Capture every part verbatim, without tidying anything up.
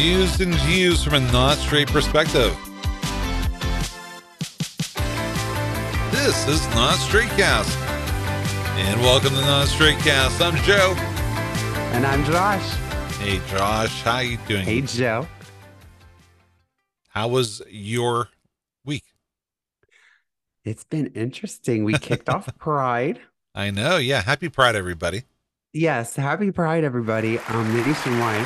News and views from a not straight perspective. This is Not Straight Cast. And welcome to Not Straight Cast. I'm Joe. And I'm Josh. Hey Josh, how you doing? Hey Joe. How was your week? It's been interesting. We kicked off Pride. I know, yeah. Happy Pride, everybody. Yes, happy Pride, everybody. Um, nationwide.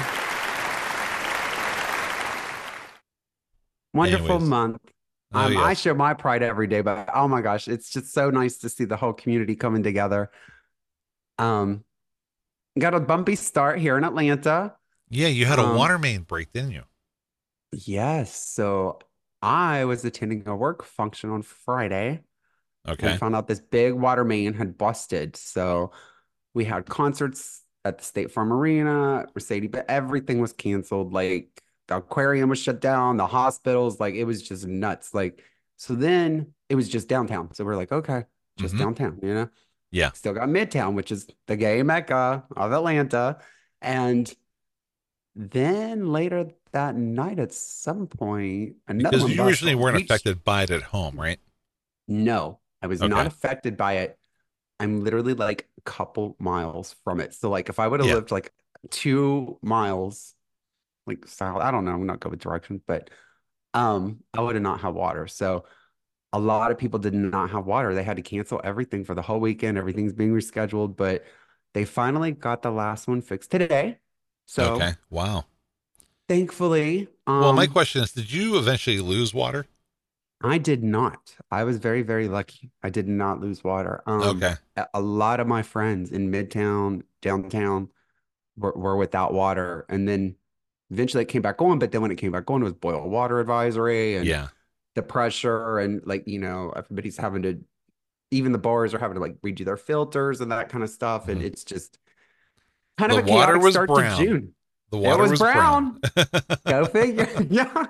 Wonderful Anyways. month. Oh, Um, yes. I share my pride every day, but oh my gosh, it's just so nice to see the whole community coming together. Um, got a bumpy start here in Atlanta. Yeah, you had a Um, water main break, didn't you? Yes, so I was attending a work function on Friday and Okay. found out this big water main had busted. So we had concerts at the State Farm Arena, Mercedes, but everything was canceled. Like the aquarium was shut down, the hospitals, like it was just nuts. Like, so then it was just downtown. So we're like, okay, just Mm-hmm. downtown, you know? Yeah. Still got Midtown, which is the gay mecca of Atlanta. And then later that night at some point, another Because one you originally busted. weren't We affected by it at home, right? No, I was not Okay. affected by it. I'm literally like a couple miles from it. So like if I would have Yeah. lived like two miles, like south, I don't know, I'm not good with directions, but um, I would have not had water. So a lot of people did not have water. They had to cancel everything for the whole weekend. Everything's being rescheduled, but they finally got the last one fixed today. So Okay. Wow. thankfully, Well, my um, question is, did you eventually lose water? I did not. I was very, very lucky. I did not lose water. Um, Okay. a, a lot of my friends in Midtown, downtown were, were without water. And then eventually it came back on. But then when it came back on, it was boil water advisory and Yeah. the pressure. And like, you know, everybody's having to, even the bars are having to like redo their filters and that kind of stuff. And Mhm. it's just kind of The a water chaotic was start to brown. June. The It water was was brown. brown. Go figure. Yeah.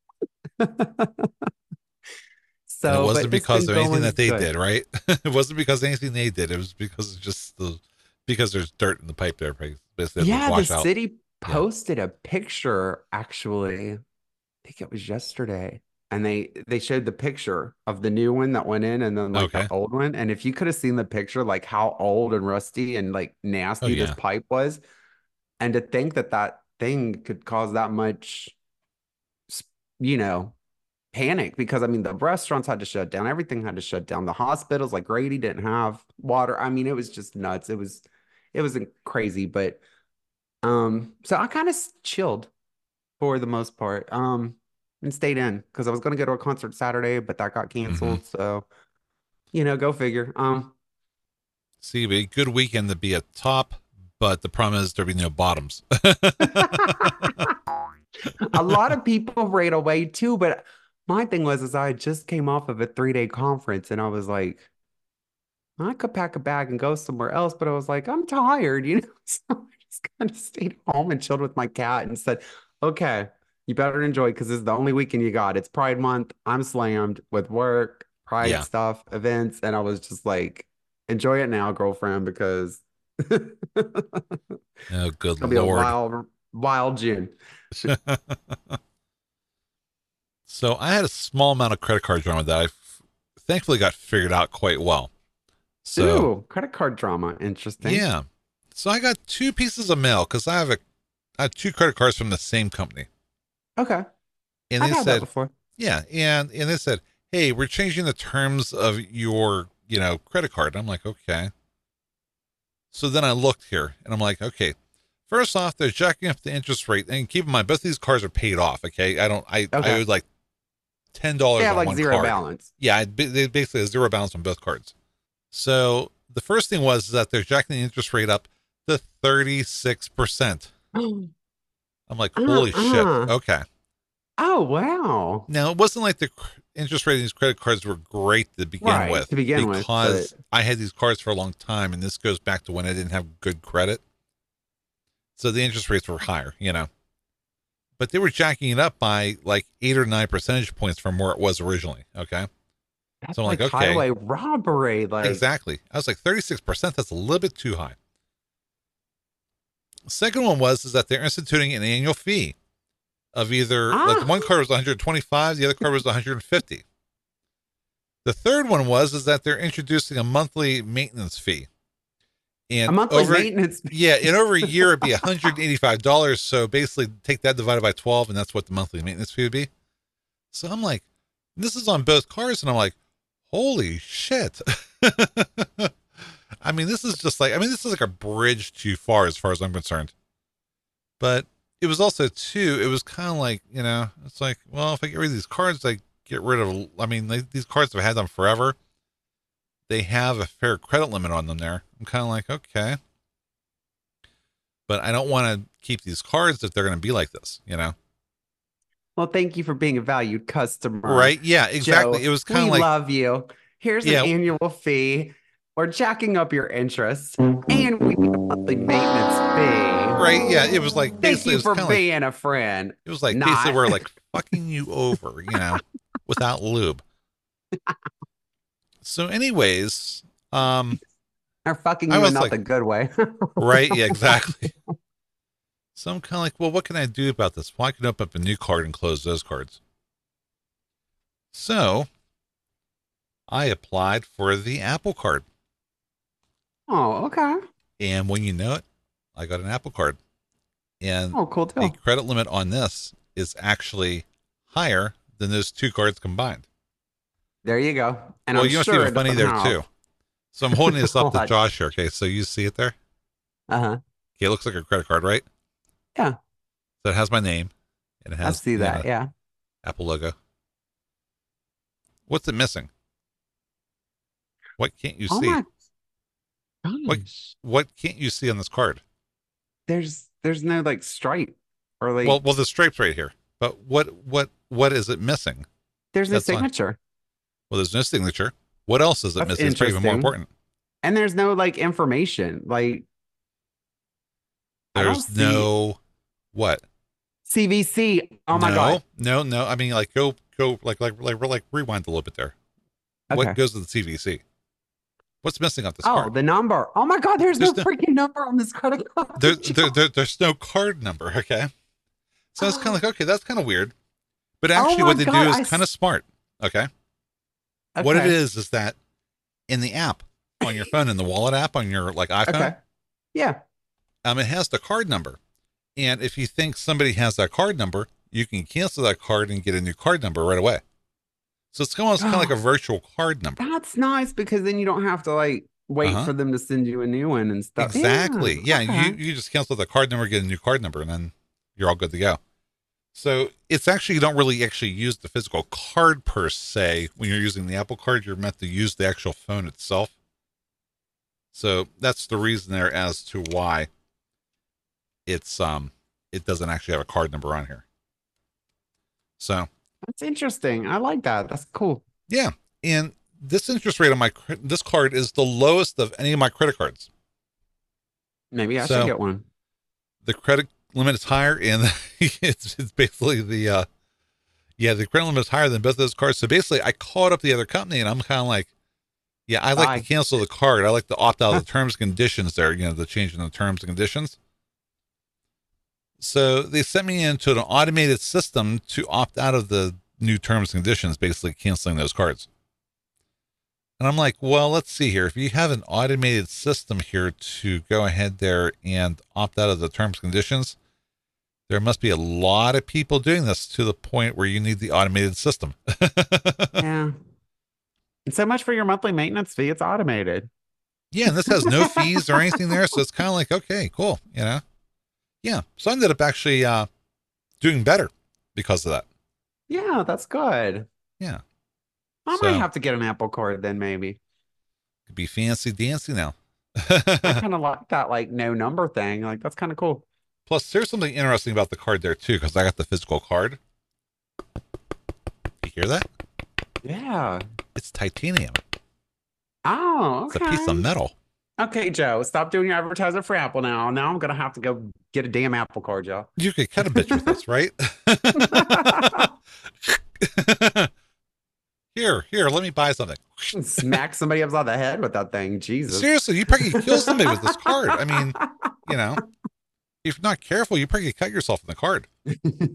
And it So, but wasn't it's because been of anything going that they good. did, right? It wasn't because of anything they did. It was because of just the because there's dirt in the pipe there, basically the Yeah, the washout. city Yeah. posted a picture actually. I think it was yesterday. And they they showed the picture of the new one that went in and then like the Okay. old one. And if you could have seen the picture, like how old and rusty and like Oh nasty this yeah. pipe was, and to think that that thing could cause that much, s- you know, panic because I mean the restaurants had to shut down, everything had to shut down. The hospitals, like Grady didn't have water. I mean, it was just nuts. It was it was crazy, but um, so I kind of chilled for the most part. Um, and stayed in because I was gonna go to a concert Saturday, but that got hmm canceled. So, you know, go figure. Um, See, it'd be a good weekend to be at top, but the problem is there'd be no bottoms. a lot of people rate away too, but my thing was is I just came off of a three day conference and I was like, I could pack a bag and go somewhere else, but I was like, I'm tired, you know. So I just kind of stayed home and chilled with my cat and said, okay, you better enjoy because this is the only weekend you got. It's Pride Month. I'm slammed with work, Pride Yeah. stuff, events. And I was just like, enjoy it now, girlfriend, because it's Oh, good gonna be a Lord. wild, wild June. So I had a small amount of credit card drama that I f- thankfully got figured out quite well. So Ooh, credit card drama. Interesting. yeah. So I got two pieces of mail because I have a I have two credit cards from the same company. Okay. And I've they had that said, before. yeah, and and they said, hey, we're changing the terms of your, you know, credit card. And I'm like, okay. So then I looked here and I'm like, okay, first off, they're jacking up the interest rate. And keep in mind, both of these cards are paid off. Okay. I don't, I, I Okay. owed like ten They dollars have on like one zero card. balance. Yeah. I, they basically have zero balance on both cards. So the first thing was that they're jacking the interest rate up to thirty-six percent. I'm like, holy shit. Uh-uh. Okay. Oh, wow. Now, it wasn't like the cr- interest rate on these credit cards were great to begin Right, with to begin with, but because I had these cards for a long time, and this goes back to when I didn't have good credit. So the interest rates were higher, you know. But they were jacking it up by like eight or nine percentage points from where it was originally. Okay. that's So I'm like, like okay, highway robbery. Like, exactly. I was like, thirty-six percent, that's a little bit too high. The second one was is that they're instituting an annual fee. of either, like the Ah, one card was one hundred twenty-five, the other card was one hundred fifty. The third one was is that they're introducing a monthly maintenance fee. a And monthly over, maintenance. yeah, in over a year, it'd be one hundred eighty-five dollars. So basically, take that divided by twelve, and that's what the monthly maintenance fee would be. So I'm like, this is on both cars, and I'm like, holy shit. I mean, this is just like, I mean, this is like a bridge too far as far as I'm concerned. But it was also, too, it was kind of like, you know, it's like, well, if I get rid of these cards, I get rid of, I mean, they, these cards have had them forever. They have a fair credit limit on them there. I'm kind of like, okay. But I don't want to keep these cards if they're going to be like this, you know? Well, thank you for being a valued customer. Right? Yeah, exactly. Joe, It was kind we of like, love you. Here's yeah, an annual fee. We're jacking up your interest, and we need a monthly maintenance fee. right. Yeah, it was like, Thank basically, it you was for kind of being like, a friend. it was like, Not. basically, we're like fucking you over, you know, without lube. So, anyways, um, Or fucking I you in was not like, the good way. right. Yeah, exactly. So I'm kind of like, well, what can I do about this? Well, I can open up a new card and close those cards. So I applied for the Apple card. Oh, okay. And when you know it, I got an Apple card. And Oh, cool the deal. credit limit on this is actually higher than those two cards combined. There you go. And well, I'm you must sure see it the funny doesn't there have- too. So I'm holding this up to What? Josh here. Okay, so you see it there? Uh-huh. Okay, it looks like a credit card, right? Yeah. So it has my name and it I has see the, that. uh, Yeah. Apple logo. What's it missing? What can't you Oh see? my What gosh. what can't you see on this card? There's there's no like stripe or like Well, well, the stripe's right here. But what what what is it missing? there's no that's on- signature. Well, there's no signature. What else is it That's missing? It's probably even more interesting. important. And there's no like information. Like I don't There's see- no what? C V C. Oh my no, god. No, no. I mean, like go go like like like like rewind a little bit there. Okay. What goes to the C V C? What's missing off this Oh, card? the number. Oh my god, there's, There's no no- freaking number on this credit card. There, there, there, there's no card number. Okay, so it's kind of like, okay, that's kind of weird. But Oh actually, my what they God, do I is s- kind of smart. Okay? What it Okay. is is that in the app on your phone, in the wallet app on your like iPhone, Okay. Yeah. um, it has the card number. And if you think somebody has that card number, you can cancel that card and get a new card number right away. So it's almost kind of like a virtual card number. That's nice because then you don't have to like wait Uh-huh. for them to send you a new one and stuff. Exactly. Yeah. okay. You, you just cancel the card number, get a new card number, and then you're all good to go. So it's actually, you don't really actually use the physical card per se. When you're using the Apple card, you're meant to use the actual phone itself. So that's the reason there as to why it's, um, it doesn't actually have a card number on here. So That's interesting. I like that. That's cool. yeah. And this interest rate on my, cre- this card is the lowest of any of my credit cards. Maybe I So- should get one. The credit limit is higher, and it's, it's basically the uh yeah the credit limit is higher than both of those cards. So basically, I called up the other company, and I'm kind of like, yeah, I like Bye. to cancel the card. I like to opt out of the terms and conditions there. You know, the change in the terms and conditions. So they sent me into an automated system to opt out of the new terms and conditions, basically canceling those cards. And I'm like, well, let's see here. If you have an automated system here to go ahead there and opt out of the terms and conditions, there must be a lot of people doing this to the point where you need the automated system. Yeah. And so much for your monthly maintenance fee. It's automated. Yeah, and this has no fees or anything there, so it's kind of like, okay, cool, you know? Yeah, so I ended up actually uh, doing better because of that. Yeah, that's good. Yeah, I So- might have to get an Apple card then maybe. could be fancy dancy now. I kind of like that like no number thing. Like that's kind of cool. Plus, there's something interesting about the card there too, because I got the physical card. You hear that? Yeah. It's titanium. Oh, It's okay. a piece of metal. Okay, Joe, stop doing your advertising for Apple now. Now I'm gonna have to go get a damn Apple card, Joe. You could cut a bitch with this, right? Here, here, let me buy something. Smack somebody upside the head with that thing. Jesus. Seriously, you probably could kill somebody with this card. I mean, you know, if you're not careful, you probably could cut yourself in the card.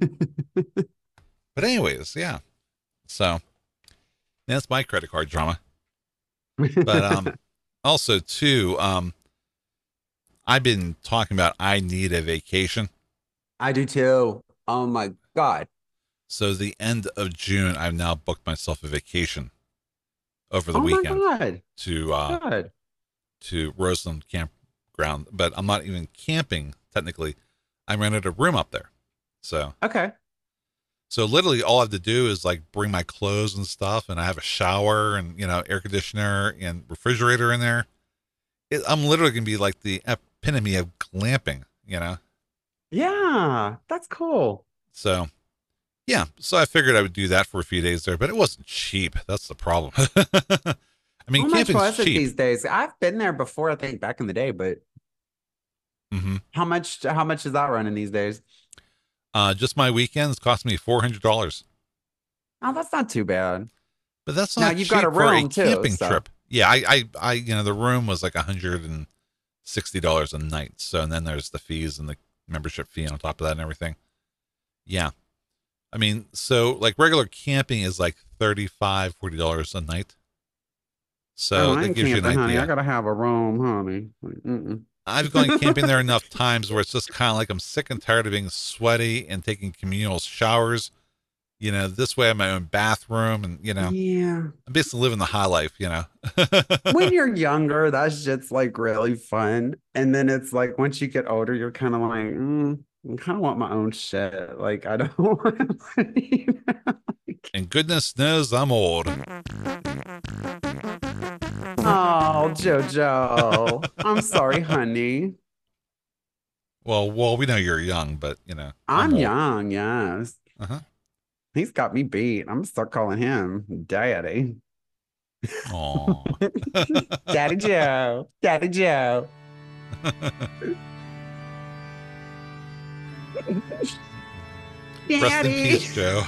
But anyways, yeah. So that's my credit card drama. But um, also too, um, I've been talking about I need a vacation. I do too. Oh my God. So the end of June, I've now booked myself a vacation over the Oh my weekend God. to uh Good. to Roseland Campground. But I'm not even camping technically. I rented a room up there. So Okay. so literally all I have to do is like bring my clothes and stuff, and I have a shower and you know air conditioner and refrigerator in there. It, I'm literally gonna be like the epitome of glamping, you know. Yeah, that's cool. So yeah, so I figured I would do that for a few days there, but it wasn't cheap. That's the problem. I mean, How much camping's was it cheap. these days? I've been there before, I think back in the day, but Hmm. how much how much is that running these days? Uh, just my weekends cost me four hundred dollars, Oh, that's not too bad. but that's Now not you've got a cheap for a room too, camping so trip. Yeah, I, I, I, you know, the room was like a hundred and sixty dollars a night. So, and then there's the fees and the membership fee on top of that and everything. Yeah, I mean, so like regular camping is like thirty-five, forty dollars a night. oh, So I that ain't gives you an camping, honey. I idea. gotta have a room, honey. Mm-mm. I've gone camping there enough times where it's just kind of like I'm sick and tired of being sweaty and taking communal showers. You know, this way I have my own bathroom and, you know, Yeah. I'm basically living the high life, you know. When you're younger, that shit's like really fun. And then it's like once you get older, you're kind of like, mm, I kind of want my own shit. Like I don't want you know, like, And goodness knows I'm old. oh, Jojo. I'm sorry, honey. Well, well, we know you're young, but, you know, I'm I'm old. young, yes. Uh-huh. He's got me beat. I'm gonna start calling him Daddy. Aw. Daddy Joe. Daddy Joe. Rest in Daddy. peace, Joe.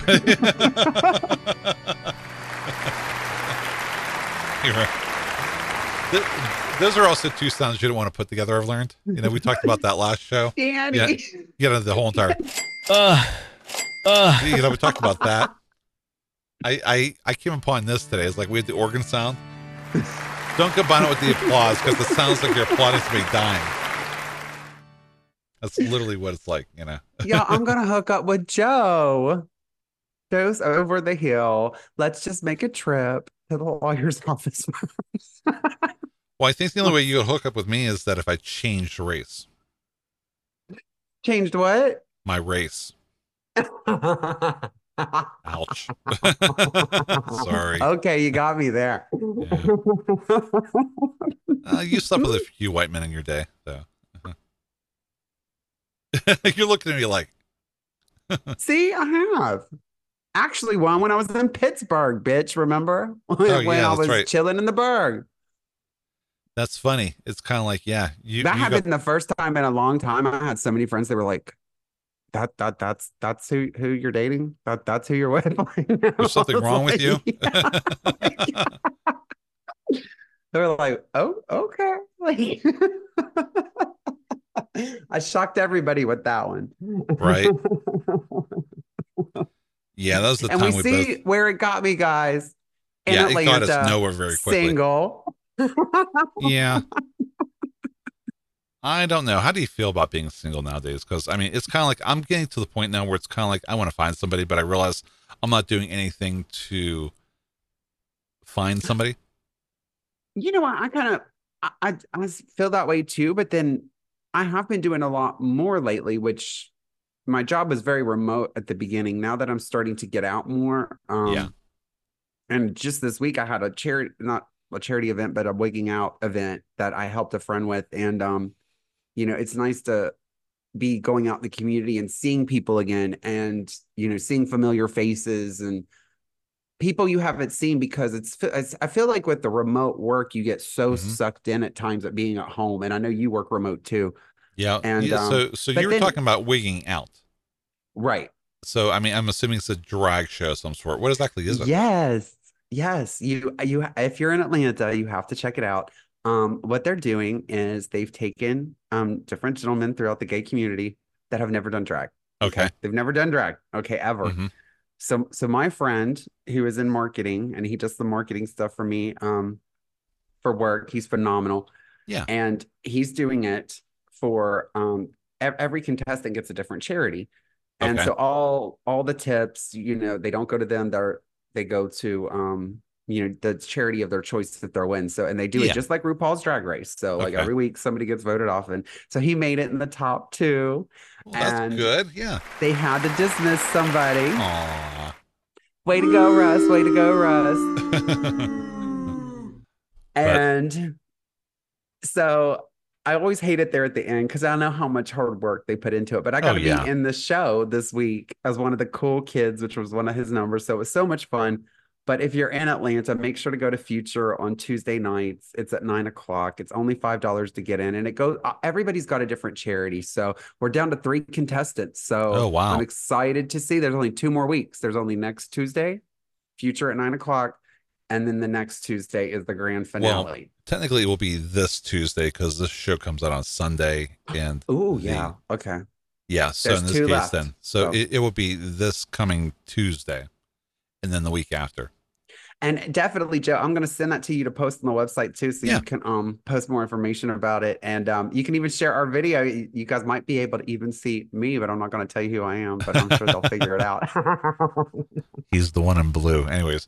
You're right. Th- Those are also two sounds you don't want to put together, I've learned. You know, we talked about that last show. Yeah. Daddy. You know, the whole entire, Uh, uh. you know, we talked about that. I, I, I came upon this today. It's like we had the organ sound. Don't combine it with the applause because it sounds like you're applauding somebody dying. That's literally what it's like, you know. Yeah, I'm gonna hook up with Joe. Joe's over the hill. Let's just make a trip to the lawyer's office. Well, I think the only way you would hook up with me is that if I changed race, Changed what? my race. Ouch. Sorry. Okay, you got me there. Yeah. Uh, you slept with a few white men in your day, though. You're looking at me like, See, I have. Actually, one when I was in Pittsburgh, bitch. Remember? oh When yeah, I that's was right. chilling in the burg. That's funny. It's kind of like, yeah, you, That you happened got, the first time in a long time. I had so many friends that were like, that that that's that's who who you're dating. That that's who you're with. Like, I there's something was wrong with like, you. yeah. Like, they were like, oh, okay. Like, I shocked everybody with that one. Right. Yeah, that was the And we time we see both, where it got me, guys. In yeah, it got us Atlanta, nowhere very quickly. single. Yeah. I don't know. How do you feel about being single nowadays? Because I mean, it's kind of like I'm getting to the point now where it's kind of like I want to find somebody, but I realize I'm not doing anything to find somebody. You know what? I kind of I, I I feel that way too, but then I have been doing a lot more lately, which my job was very remote at the beginning. Now that I'm starting to get out more, um, Yeah. and just this week I had a charity, not a charity event, but a wigging out event that I helped a friend with, and um, you know, it's nice to be going out in the community and seeing people again, and you know, seeing familiar faces and people you haven't seen because it's, it's I feel like with the remote work you get so Hmm. sucked in at times at being at home, and I know you work remote too. Yeah. And Yeah. um So, so but you were then talking about wigging out. right. So, I mean, I'm assuming it's a drag show of some sort. What exactly is it? Yes. Yes. You you if you're in Atlanta, you have to check it out. Um, what they're doing is they've taken um different gentlemen throughout the gay community that have never done drag. Okay. They've never done drag. Okay, ever. Mhm. So so my friend who is in marketing and he does the marketing stuff for me um for work. He's phenomenal. Yeah. And he's doing it for um ev- every contestant gets a different charity. And Okay. so all all the tips, you know, they don't go to them, they're they go to um you know the charity of their choice to throw in. So and they do Yeah. it just like RuPaul's Drag Race. So like Okay. every week somebody gets voted off, and so he made it in the top two. Well, that's And good. Yeah. they had to dismiss somebody. Aw. Way to go, Russ. Way to go, Russ. But- And so I always hate it there at the end because I know how much hard work they put into it. But I got Oh, to yeah. be in the show this week as one of the cool kids, which was one of his numbers. So it was so much fun. But if you're in Atlanta, make sure to go to Future on Tuesday nights. It's at nine o'clock. It's only five dollars to get in. And it goes, uh, everybody's got a different charity. So we're down to three contestants. So Oh, wow. I'm excited to see. There's only two more weeks. There's only next Tuesday, Future at nine o'clock. And then the next Tuesday is the grand Well, finale. technically, it will be this Tuesday because this show comes out on Sunday. And Oh, the- yeah. Okay. yeah. So There's in this two case, left, then, so, so- It, it will be this coming Tuesday, and then the week after. And definitely, Joe, I'm going to send that to you to post on the website too, so Yeah. you can um post more information about it. And um, you can even share our video. You you guys might be able to even see me, but I'm not going to tell you who I am, but I'm sure they'll figure it out. He's the one in blue. Anyways.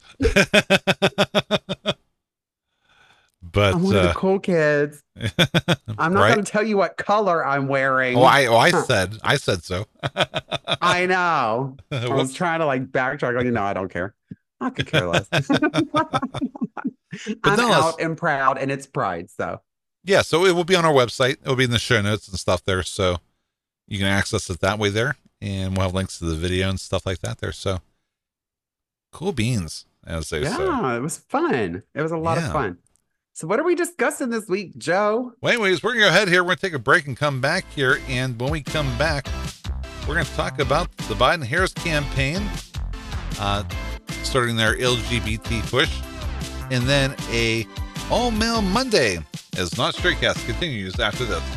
But I'm one of the uh, cool kids. I'm not right? going to tell you what color I'm wearing. Oh, I oh, I said I said so. I know. I was Whoops. trying to like backtrack. Like, no, I don't care. I could care less. I'm nonetheless- out and proud, and it's pride. So Yeah, so it will be on our website. It will be in the show notes and stuff there, so you can access it that way there, and we'll have links to the video and stuff like that there. So cool beans, as they say. yeah, it was fun. It was a lot Yeah. of fun. So what are we discussing this week, Joe? Well, anyways, we're gonna go ahead here. We're gonna take a break and come back here, and when we come back, we're gonna talk about the Biden-Harris campaign, uh, starting their L G B T push, and then a all-male Monday as Not Straightcast continues after this.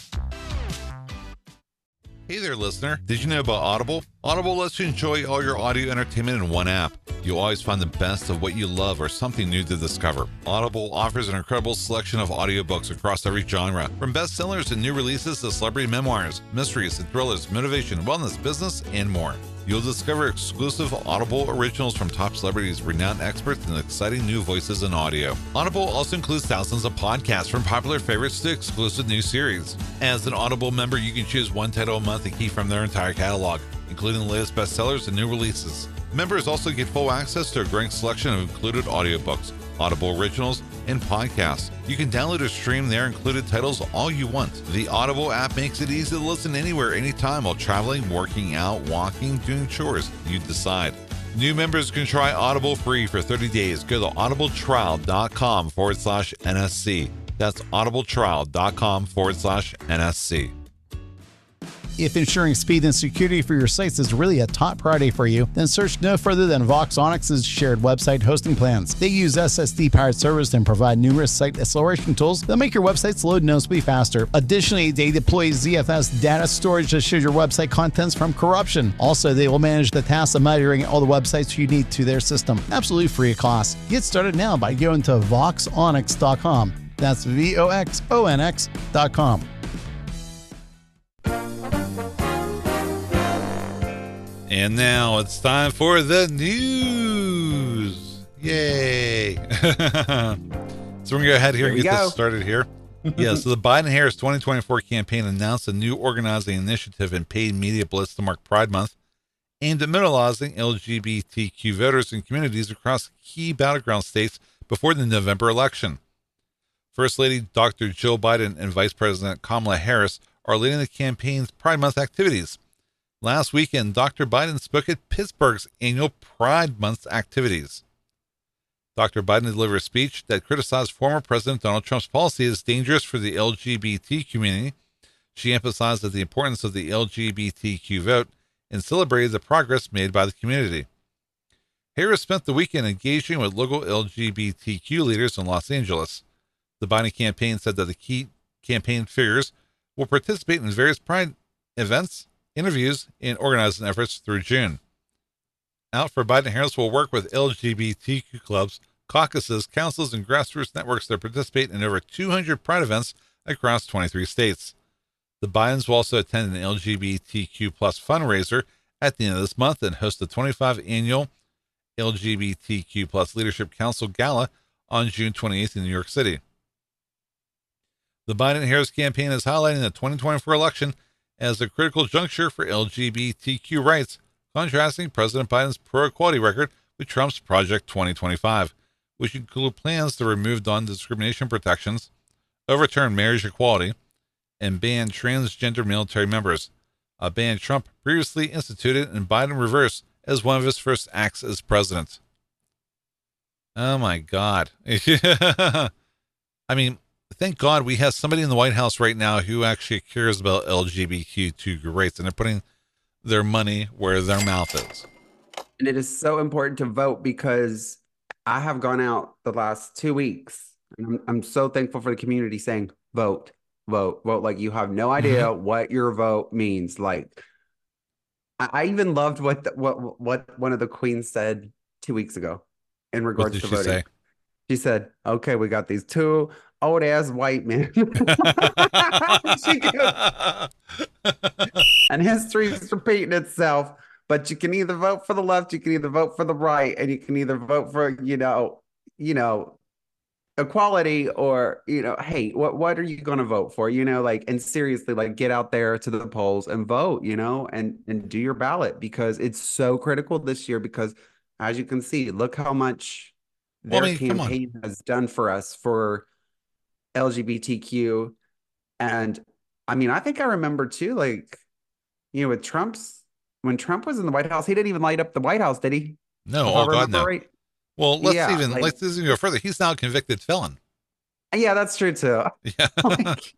Hey there, listener. Did you know about Audible? Audible lets you enjoy all your audio entertainment in one app. You'll always find the best of what you love or something new to discover. Audible offers an incredible selection of audiobooks across every genre, from bestsellers and new releases to celebrity memoirs, mysteries and thrillers, motivation, wellness, business, and more. You'll discover exclusive Audible originals from top celebrities, renowned experts, and exciting new voices in audio. Audible also includes thousands of podcasts, from popular favorites to exclusive new series. As an Audible member, you can choose one title a month and keep from their entire catalog, including the latest bestsellers and new releases. Members also get full access to a growing selection of included audiobooks, Audible originals, and podcasts. You can download or stream their included titles all you want. The Audible app makes it easy to listen anywhere, anytime, while traveling, working out, walking, doing chores. You decide. New members can try Audible free for thirty days. Go to audibletrial.com forward slash NSC. That's audibletrial.com forward slash NSC. If ensuring speed and security for your sites is really a top priority for you, then search no further than Voxonix's shared website hosting plans. They use S S D-powered servers and provide numerous site acceleration tools that make your websites load noticeably faster. Additionally, they deploy Z F S data storage to shield your website contents from corruption. Also, they will manage the task of migrating all the websites you need to their system, absolutely free of cost. Get started now by going to voxonix dot com. That's V O X O N X dot com. And now it's time for the news. Yay. So we're going to go ahead here Here and we get go. this started here. Yeah, so the Biden-Harris twenty twenty-four campaign announced a new organizing initiative and paid media blitz to mark Pride Month, aimed at mobilizing L G B T Q voters and communities across key battleground states before the November election. First Lady Doctor Jill Biden and Vice President Kamala Harris are leading the campaign's Pride Month activities. Last weekend, Doctor Biden spoke at Pittsburgh's annual Pride Month activities. Doctor Biden delivered a speech that criticized former President Donald Trump's policy as dangerous for the L G B T community. She emphasized the importance of the L G B T Q vote and celebrated the progress made by the community. Harris spent the weekend engaging with local L G B T Q leaders in Los Angeles. The Biden campaign said that the key campaign figures will participate in various Pride events interviews and organizing efforts through June. Out for Biden Harris will work with L G B T Q clubs, caucuses, councils, and grassroots networks that participate in over two hundred Pride events across twenty-three states. The Bidens will also attend an L G B T Q plus fundraiser at the end of this month and host the twenty-fifth annual L G B T Q plus Leadership Council Gala on June twenty-eighth in New York City. The Biden-Harris campaign is highlighting the twenty twenty-four election as a critical juncture for L G B T Q rights, contrasting President Biden's pro-equality record with Trump's Project twenty twenty-five, which include plans to remove non-discrimination protections, overturn marriage equality, and ban transgender military members, a ban Trump previously instituted and Biden reversed as one of his first acts as president. Oh my God. I mean, thank God we have somebody in the White House right now who actually cares about L G B T Q rights, and they're putting their money where their mouth is. And it is so important to vote because I have gone out the last two weeks and I'm, I'm so thankful for the community saying, vote, vote, vote. Like you have no idea mm-hmm. what your vote means. Like I, I even loved what, the, what, what one of the queens said two weeks ago in regards to she voting. Say? She said, okay, we got these two old ass white men. She goes, and history is repeating itself. But you can either vote for the left, you can either vote for the right, and you can either vote for, you know, you know, equality or, you know, hey, what what are you going to vote for? You know, like, and seriously, like, get out there to the polls and vote, you know, and and do your ballot because it's so critical this year. Because as you can see, look how much their well, I mean, campaign has done for us for L G B T Q. And I mean, I think I remember too, like, you know, with Trump's. When Trump was in the White House, he didn't even light up the White House, did he? No, oh God, no. Right? Well, let's yeah, even like, let's even go further. He's now a convicted felon. Yeah, that's true too. Yeah. like,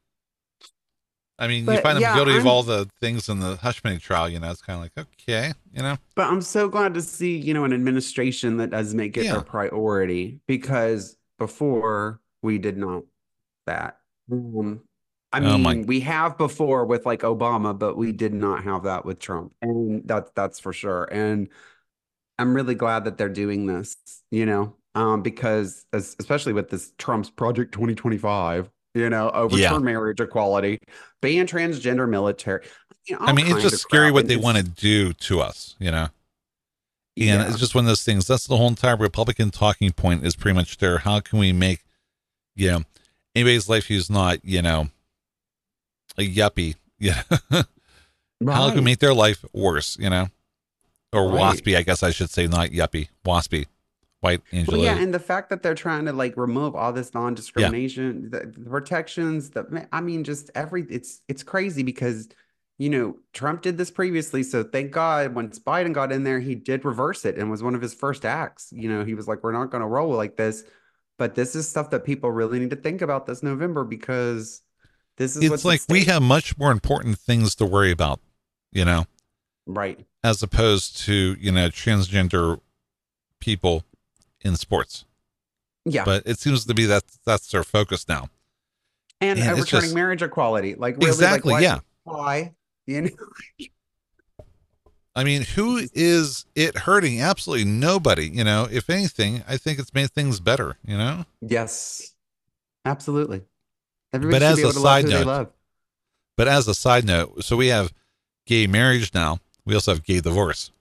I mean, but, you find him yeah, guilty I'm, of all the things in the hush money trial. You know, it's kind of like okay, you know. But I'm so glad to see, you know, an administration that does make it yeah. a priority because before we did not that. Um, I mean, oh we have before with like Obama, but we did not have that with Trump. And that's, that's for sure. And I'm really glad that they're doing this, you know, um, because as, especially with this Trump's Project twenty twenty-five, you know, overturn yeah. marriage equality, ban transgender military. You know, I mean, it's just scary what they want to do to us, you know, and yeah. it's just one of those things. That's the whole entire Republican talking point is pretty much there. How can we make, you know, anybody's life who's not, you know, a yuppie, yeah. right. How can we make their life worse, you know, or right. waspy? I guess I should say, not yuppie, waspy, white Angela. Well, yeah, and the fact that they're trying to like remove all this non-discrimination, yeah. the, the protections, that I mean, just every it's it's crazy because you know Trump did this previously, so thank God once Biden got in there, he did reverse it and was one of his first acts. You know, he was like, we're not going to roll like this, but this is stuff that people really need to think about this November because. This is it's like we have much more important things to worry about, you know, right? As opposed to, you know, transgender people in sports. Yeah. But it seems to be that that's their focus now. And, and overturning just, marriage equality. Like, really, exactly. Like, why, yeah. Why? You know? I mean, who is it hurting? Absolutely nobody. You know, if anything, I think it's made things better, you know? Yes, absolutely. Everybody but as a side note, love. but as a side note, so we have gay marriage now. We also have gay divorce.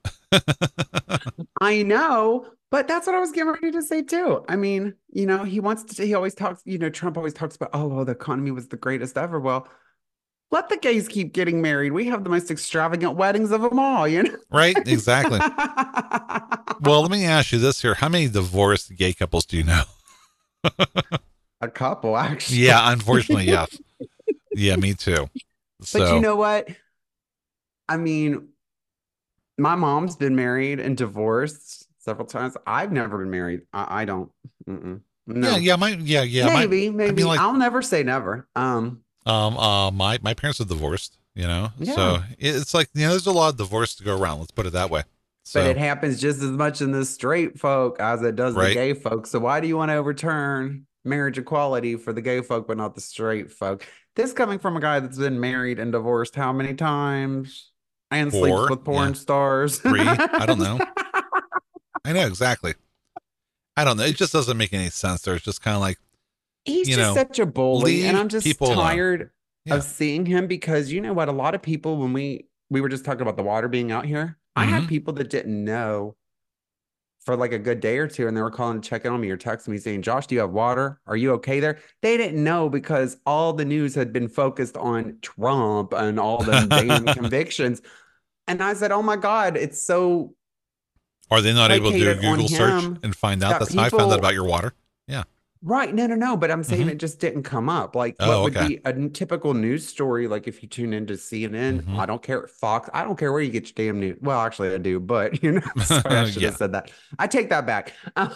I know, but that's what I was getting ready to say too. I mean, you know, he wants to, he always talks, you know, Trump always talks about, oh, well, the economy was the greatest ever. Well, let the gays keep getting married. We have the most extravagant weddings of them all, you know? Right, exactly. Well, let me ask you this here. How many divorced gay couples do you know? A couple, actually. Yeah, unfortunately, yes. Yeah, me too. So. But you know what? I mean, my mom's been married and divorced several times. I've never been married. I, I don't. Mm-mm. No. Yeah, yeah, my, yeah, yeah. Maybe, my, maybe. I mean, like, I'll never say never. Um, um, uh, my my parents are divorced. You know, yeah. so it's like you know, there's a lot of divorce to go around. Let's put it that way. So, but it happens just as much in the straight folk as it does right? the gay folk. So why do you want to overturn marriage equality for the gay folk, but not the straight folk? This coming from a guy that's been married and divorced how many times? And Four, sleeps with porn yeah. stars. Three, I don't know. I know exactly. I don't know. It just doesn't make any sense. There's just kind of like, He's you just know, such a bully, and leave I'm just people alone. tired Yeah. of seeing him because you know what? A lot of people, when we we were just talking about the water being out here, I had Mhm. people that didn't know for like a good day or two, and they were calling to check in on me or texting me saying, "Josh, do you have water? Are you okay there?" They didn't know because all the news had been focused on Trump and all the damn convictions. And I said, "Oh my God, it's so Are they not able to do a placated on Google search him and find out? that That's how I found out people." about your water. Yeah. Right. No, no, no. But I'm saying Mhm. it just didn't come up. Like Oh, what would okay. be a n- typical news story, like if you tune into C N N, Mhm. I don't care, Fox, I don't care where you get your damn news. Well, actually, I do, but you know, sorry, I should Yeah. have said that. I take that back. Um,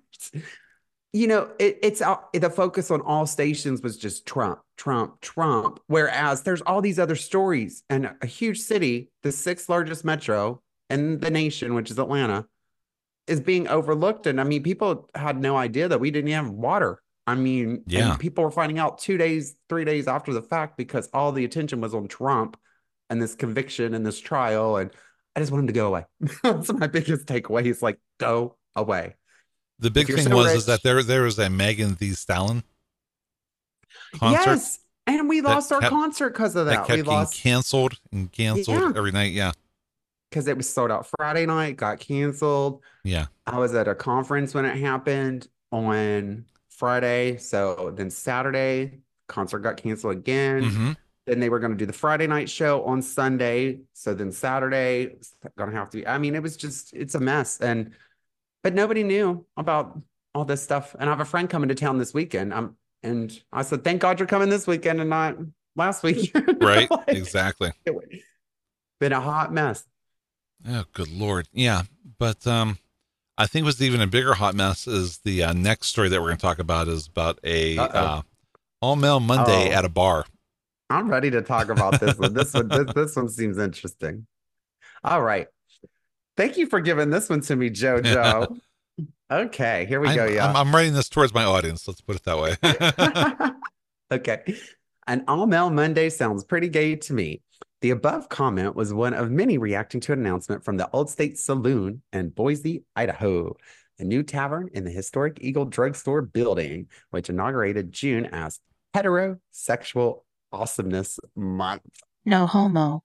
you know, it, it's out, the focus on all stations was just Trump, Trump, Trump. Whereas there's all these other stories, and a huge city, the sixth largest metro in the nation, which is Atlanta, is being overlooked. And I mean, people had no idea that we didn't have water. I mean, Yeah. and people were finding out two days, three days after the fact because all the attention was on Trump and this conviction and this trial. And I just want him to go away. That's my biggest takeaway. He's like, go away. The If big you're thing so was rich, is that there there was a Megan Thee Stallion concert yes. And we that lost our kept concert because of that that. We kept getting lost canceled and canceled Yeah. every night. Yeah. because it was sold out Friday night, got canceled. Yeah. I was at a conference when it happened on Friday. So then Saturday, concert got canceled again. hmm Then they were going to do the Friday night show on Sunday. So then Saturday was going to have to be, I mean, it was just, it's a mess. And, but nobody knew about all this stuff. And I have a friend coming to town this weekend. I'm, and I said, thank God you're coming this weekend and not last weekend. Right. Like, Exactly. it been a hot mess. Oh, good Lord. Yeah. But um, I think what's even a bigger hot mess is the uh, next story that we're going to talk about is about a Uh-oh. uh, all male Monday Oh. at a bar. I'm ready to talk about this one. This one, this, this one seems interesting. All right. Thank you for giving this one to me, JoJo. Okay, here we I'm, go, y'all. I'm, I'm writing this towards my audience. Let's put it that way. Okay. An all-male Monday sounds pretty gay to me. The above comment was one of many reacting to an announcement from the Old State Saloon in Boise, Idaho, a new tavern in the historic Eagle Drugstore building, which inaugurated June as Heterosexual Awesomeness Month. No homo.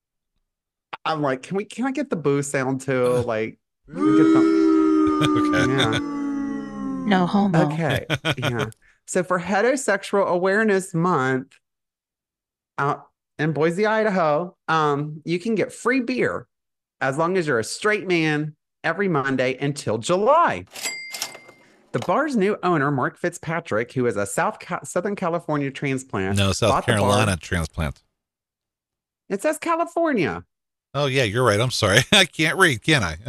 I'm like, can we can I get the boo sound too? Like, can we get the Okay. yeah. No homo. Okay. Yeah. So for Heterosexual Awareness Month out in Boise, Idaho, um, you can get free beer as long as you're a straight man every Monday until July. The bar's new owner, Mark Fitzpatrick, who is a South Ca- Southern California transplant, No, South bought the bar- Carolina transplant. It says California. Oh, yeah, you're right. I'm sorry. I can't read, can I?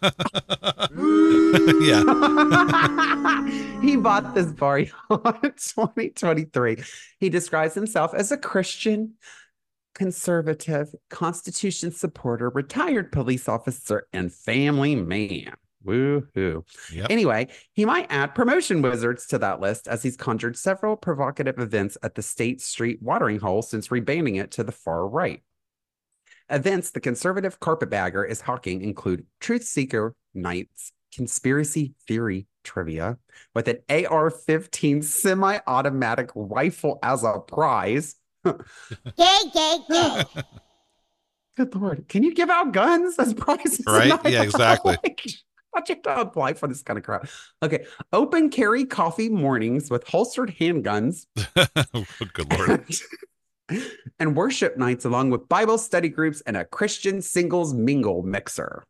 Yeah. He bought this bar in twenty twenty-three. He describes himself as a Christian, conservative, Constitution supporter, retired police officer, and family man. Woohoo. Yep. Anyway, he might add promotion wizards to that list as he's conjured several provocative events at the State Street watering hole since rebranding it to the far right. Events the conservative carpetbagger is hawking include Truth Seeker nights, conspiracy theory trivia with an A R fifteen semi-automatic rifle as a prize. Gay, gay, gay. Good Lord. Can you give out guns as prizes? Right? Yeah, exactly. Like, how'd you have to apply for this kind of crap? Okay. Open carry coffee mornings with holstered handguns. Good Lord. And worship nights along with Bible study groups and a Christian singles mingle mixer.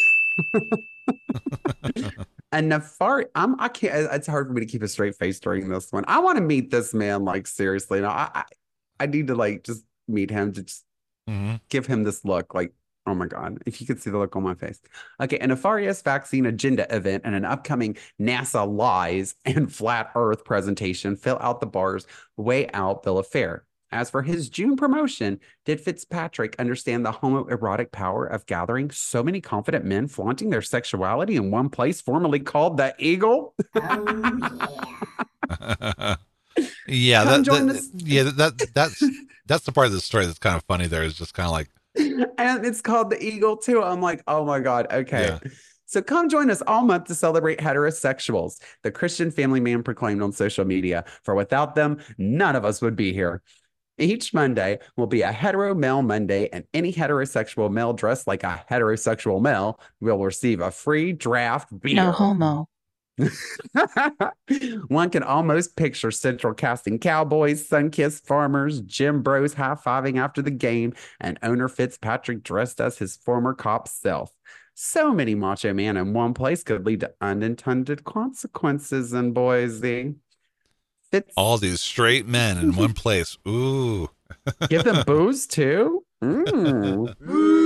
And Nefari, I'm I can't it's hard for me to keep a straight face during this one. I want to meet this man, like seriously. Now I, I I need to like just meet him to just hmm give him this look like, oh my God, if you could see the look on my face. Okay, a nefarious vaccine agenda event and an upcoming NASA lies and flat earth presentation fill out the bar's way out bill of fare. As for his June promotion, did Fitzpatrick understand the homoerotic power of gathering so many confident men flaunting their sexuality in one place, formerly called the Eagle? Yeah, Come that, join that us. yeah, that that's that's the part of the story that's kind of funny there is just kind of like, And it's called the Eagle too. I'm like, oh my God. Okay. Yeah. So come join us all month to celebrate heterosexuals, the Christian family man proclaimed on social media. For without them, none of us would be here. Each Monday will be a hetero male Monday, and any heterosexual male dressed like a heterosexual male will receive a free draft beer. No homo. One can almost picture Central casting cowboys, sun-kissed farmers, gym bros high-fiving after the game, and owner Fitzpatrick dressed as his former cop self. So many macho men in one place could lead to unintended consequences in Boise. Fitz, All these straight men in one place. Ooh. give them booze too? Mm.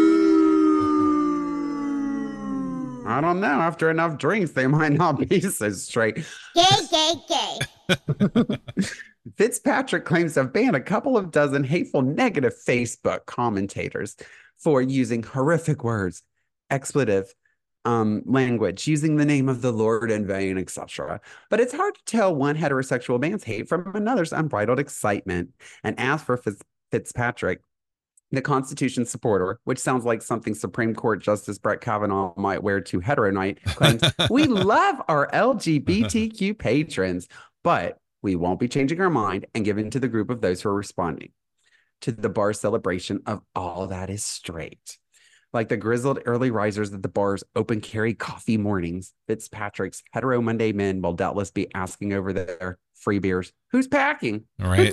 I don't know. After enough drinks, they might not be so straight. Gay, gay, gay. Fitzpatrick claims to have banned a couple of dozen hateful, negative Facebook commentators for using horrific words, expletive um, language, using the name of the Lord in vain, et cetera. But it's hard to tell one heterosexual man's hate from another's unbridled excitement. And as for Fitz- Fitzpatrick, the Constitution supporter, which sounds like something Supreme Court Justice Brett Kavanaugh might wear to Hetero Night, claims, we love our L G B T Q patrons, but we won't be changing our mind and giving to the group of those who are responding to the bar celebration of all that is straight. Like the grizzled early risers at the bar's open carry coffee mornings, Fitzpatrick's hetero Monday men will doubtless be asking over their free beers, who's packing? Right.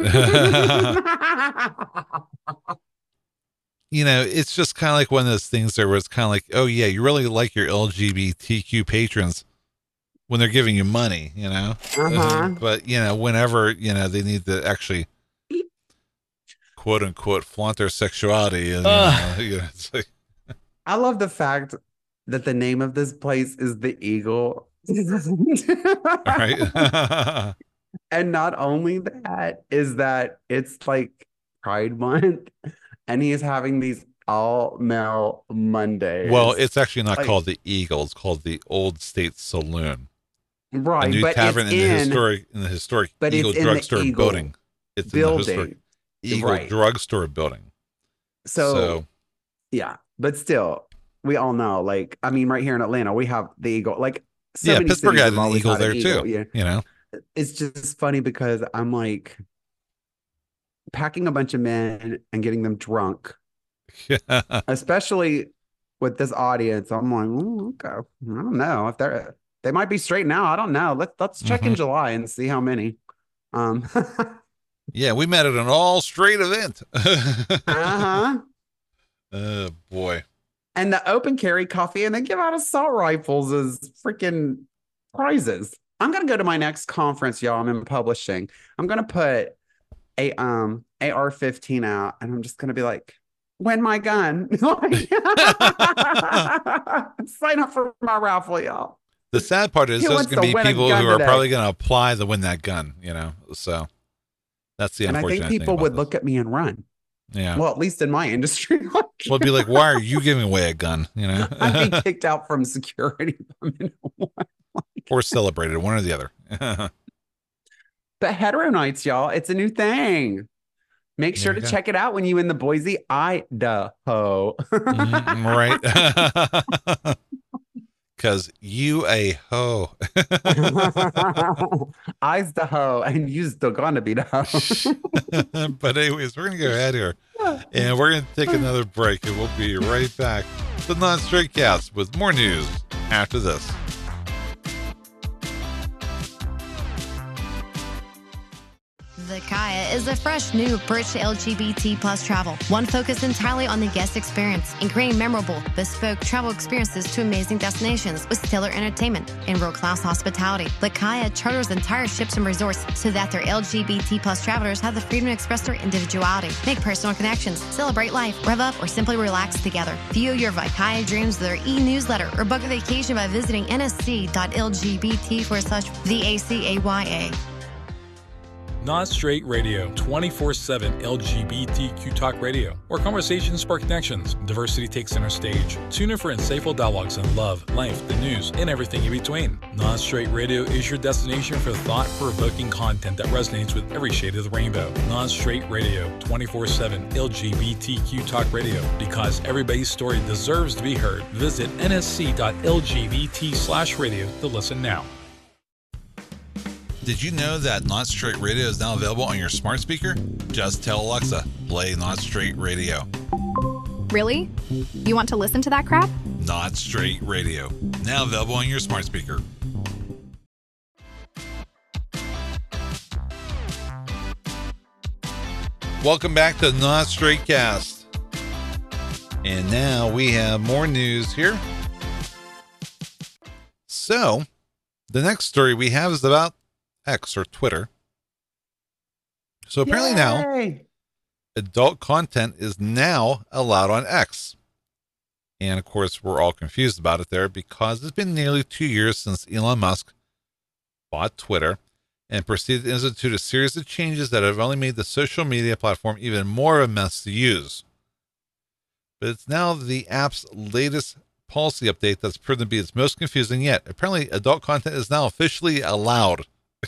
You know, it's just kind of like one of those things there where it's kind of like, oh yeah, you really like your L G B T Q patrons when they're giving you money, you know, Uh-huh. but you know, whenever, you know, they need to actually quote unquote flaunt their sexuality. And, Ugh. you know, you know, it's like, I love the fact that the name of this place is the Eagle. right. And not only that, is that it's like Pride Month, and he is having these all male Mondays. Well, it's actually not Like- called the Eagle. It's called the Old State Saloon, a right, new but tavern it's in the in historic in the historic but it's Eagle in the Drugstore Eagle building. It's in the historic building. Eagle Right. Drugstore building. So, So yeah, but still, we all know, like, I mean, right here in Atlanta, we have the Eagle. Like, so yeah, many Pittsburgh cities had have an always Eagle had there an too. Eagle, yeah. You know, It's just funny because I'm like packing a bunch of men and getting them drunk, especially with this audience. I'm like, ooh, okay, I don't know if they're they might be straight now. I don't know. Let's let's check in Mhm. July and see how many. Um, yeah, we met at an all straight event. uh-huh. Oh boy. And the open carry coffee, and they give out assault rifles as freaking prizes. I'm gonna go to my next conference, y'all. I'm in publishing. I'm gonna put a um A R fifteen out, and I'm just gonna be like, win my gun. Like, sign up for my raffle, y'all. The sad part is Who there's wants going to to be win a people gun who are today? probably going to apply to win that gun, you know? So that's the And I unfortunate think thing people about would this. look at me and run. Yeah. Well, at least in my industry. Like, Well, it'd be like, why are you giving away a gun, you know? I'd be kicked out from security. Or celebrated, one or the other. But hetero nights, y'all, it's a new thing. Make sure There to you go. check it out when you in the Boise, Idaho. Mm, right. Because you a hoe. I's the hoe, and you's the gonna be the hoe. But anyways, we're going to go ahead here. And we're going to take another break. And we'll be right back to Non-Straight Cats with more news after this. The Kaya is a fresh new approach to L G B T plus travel, one focused entirely on the guest experience and creating memorable, bespoke travel experiences to amazing destinations with stellar entertainment and world-class hospitality. The Kaya charters entire ships and resorts so that their L G B T plus travelers have the freedom to express their individuality, make personal connections, celebrate life, rev up, or simply relax together. View your Vikaya dreams with their e-newsletter or book a vacation by visiting nsc.lgbt forward slash V A C A Y A. Not Straight Radio, twenty-four seven L G B T Q Talk Radio, where conversations spark connections, diversity takes center stage. Tune in for insightful dialogues on love, life, the news, and everything in between. Not Straight Radio is your destination for thought-provoking content that resonates with every shade of the rainbow. Not Straight Radio, twenty-four seven L G B T Q Talk Radio. Because everybody's story deserves to be heard, visit nsc.lgbt slash radio to listen now. Did you know that Not Straight Radio is now available on your smart speaker? Just tell Alexa, play Not Straight Radio. Really? You want to listen to that crap? Not Straight Radio, now available on your smart speaker. Welcome back to Not Straight Cast. And now we have more news here. So, the next story we have is about X or Twitter. So apparently Yay! now adult content is now allowed on X. And of course, we're all confused about it there because it's been nearly two years since Elon Musk bought Twitter and proceeded to institute a series of changes that have only made the social media platform even more of a mess to use. But it's now the app's latest policy update that's proven to be its most confusing yet. Apparently, adult content is now officially allowed.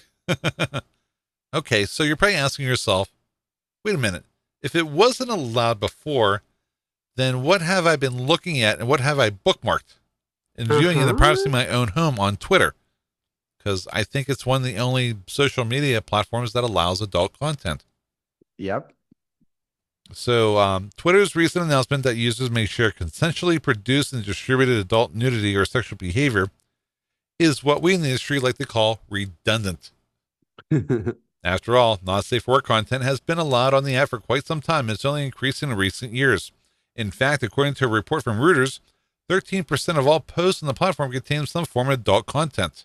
Okay, so you're probably asking yourself, wait a minute, if it wasn't allowed before, then what have I been looking at and what have I bookmarked and viewing in the privacy of my own home on Twitter? Because I think it's one of the only social media platforms that allows adult content. Yep. So um, Twitter's recent announcement that users may share consensually produced and distributed adult nudity or sexual behavior is what we in the industry like to call redundant. After all, not safe for work content has been allowed on the app for quite some time. It's only increasing in recent years. In fact, according to a report from Reuters, thirteen percent of all posts on the platform contain some form of adult content.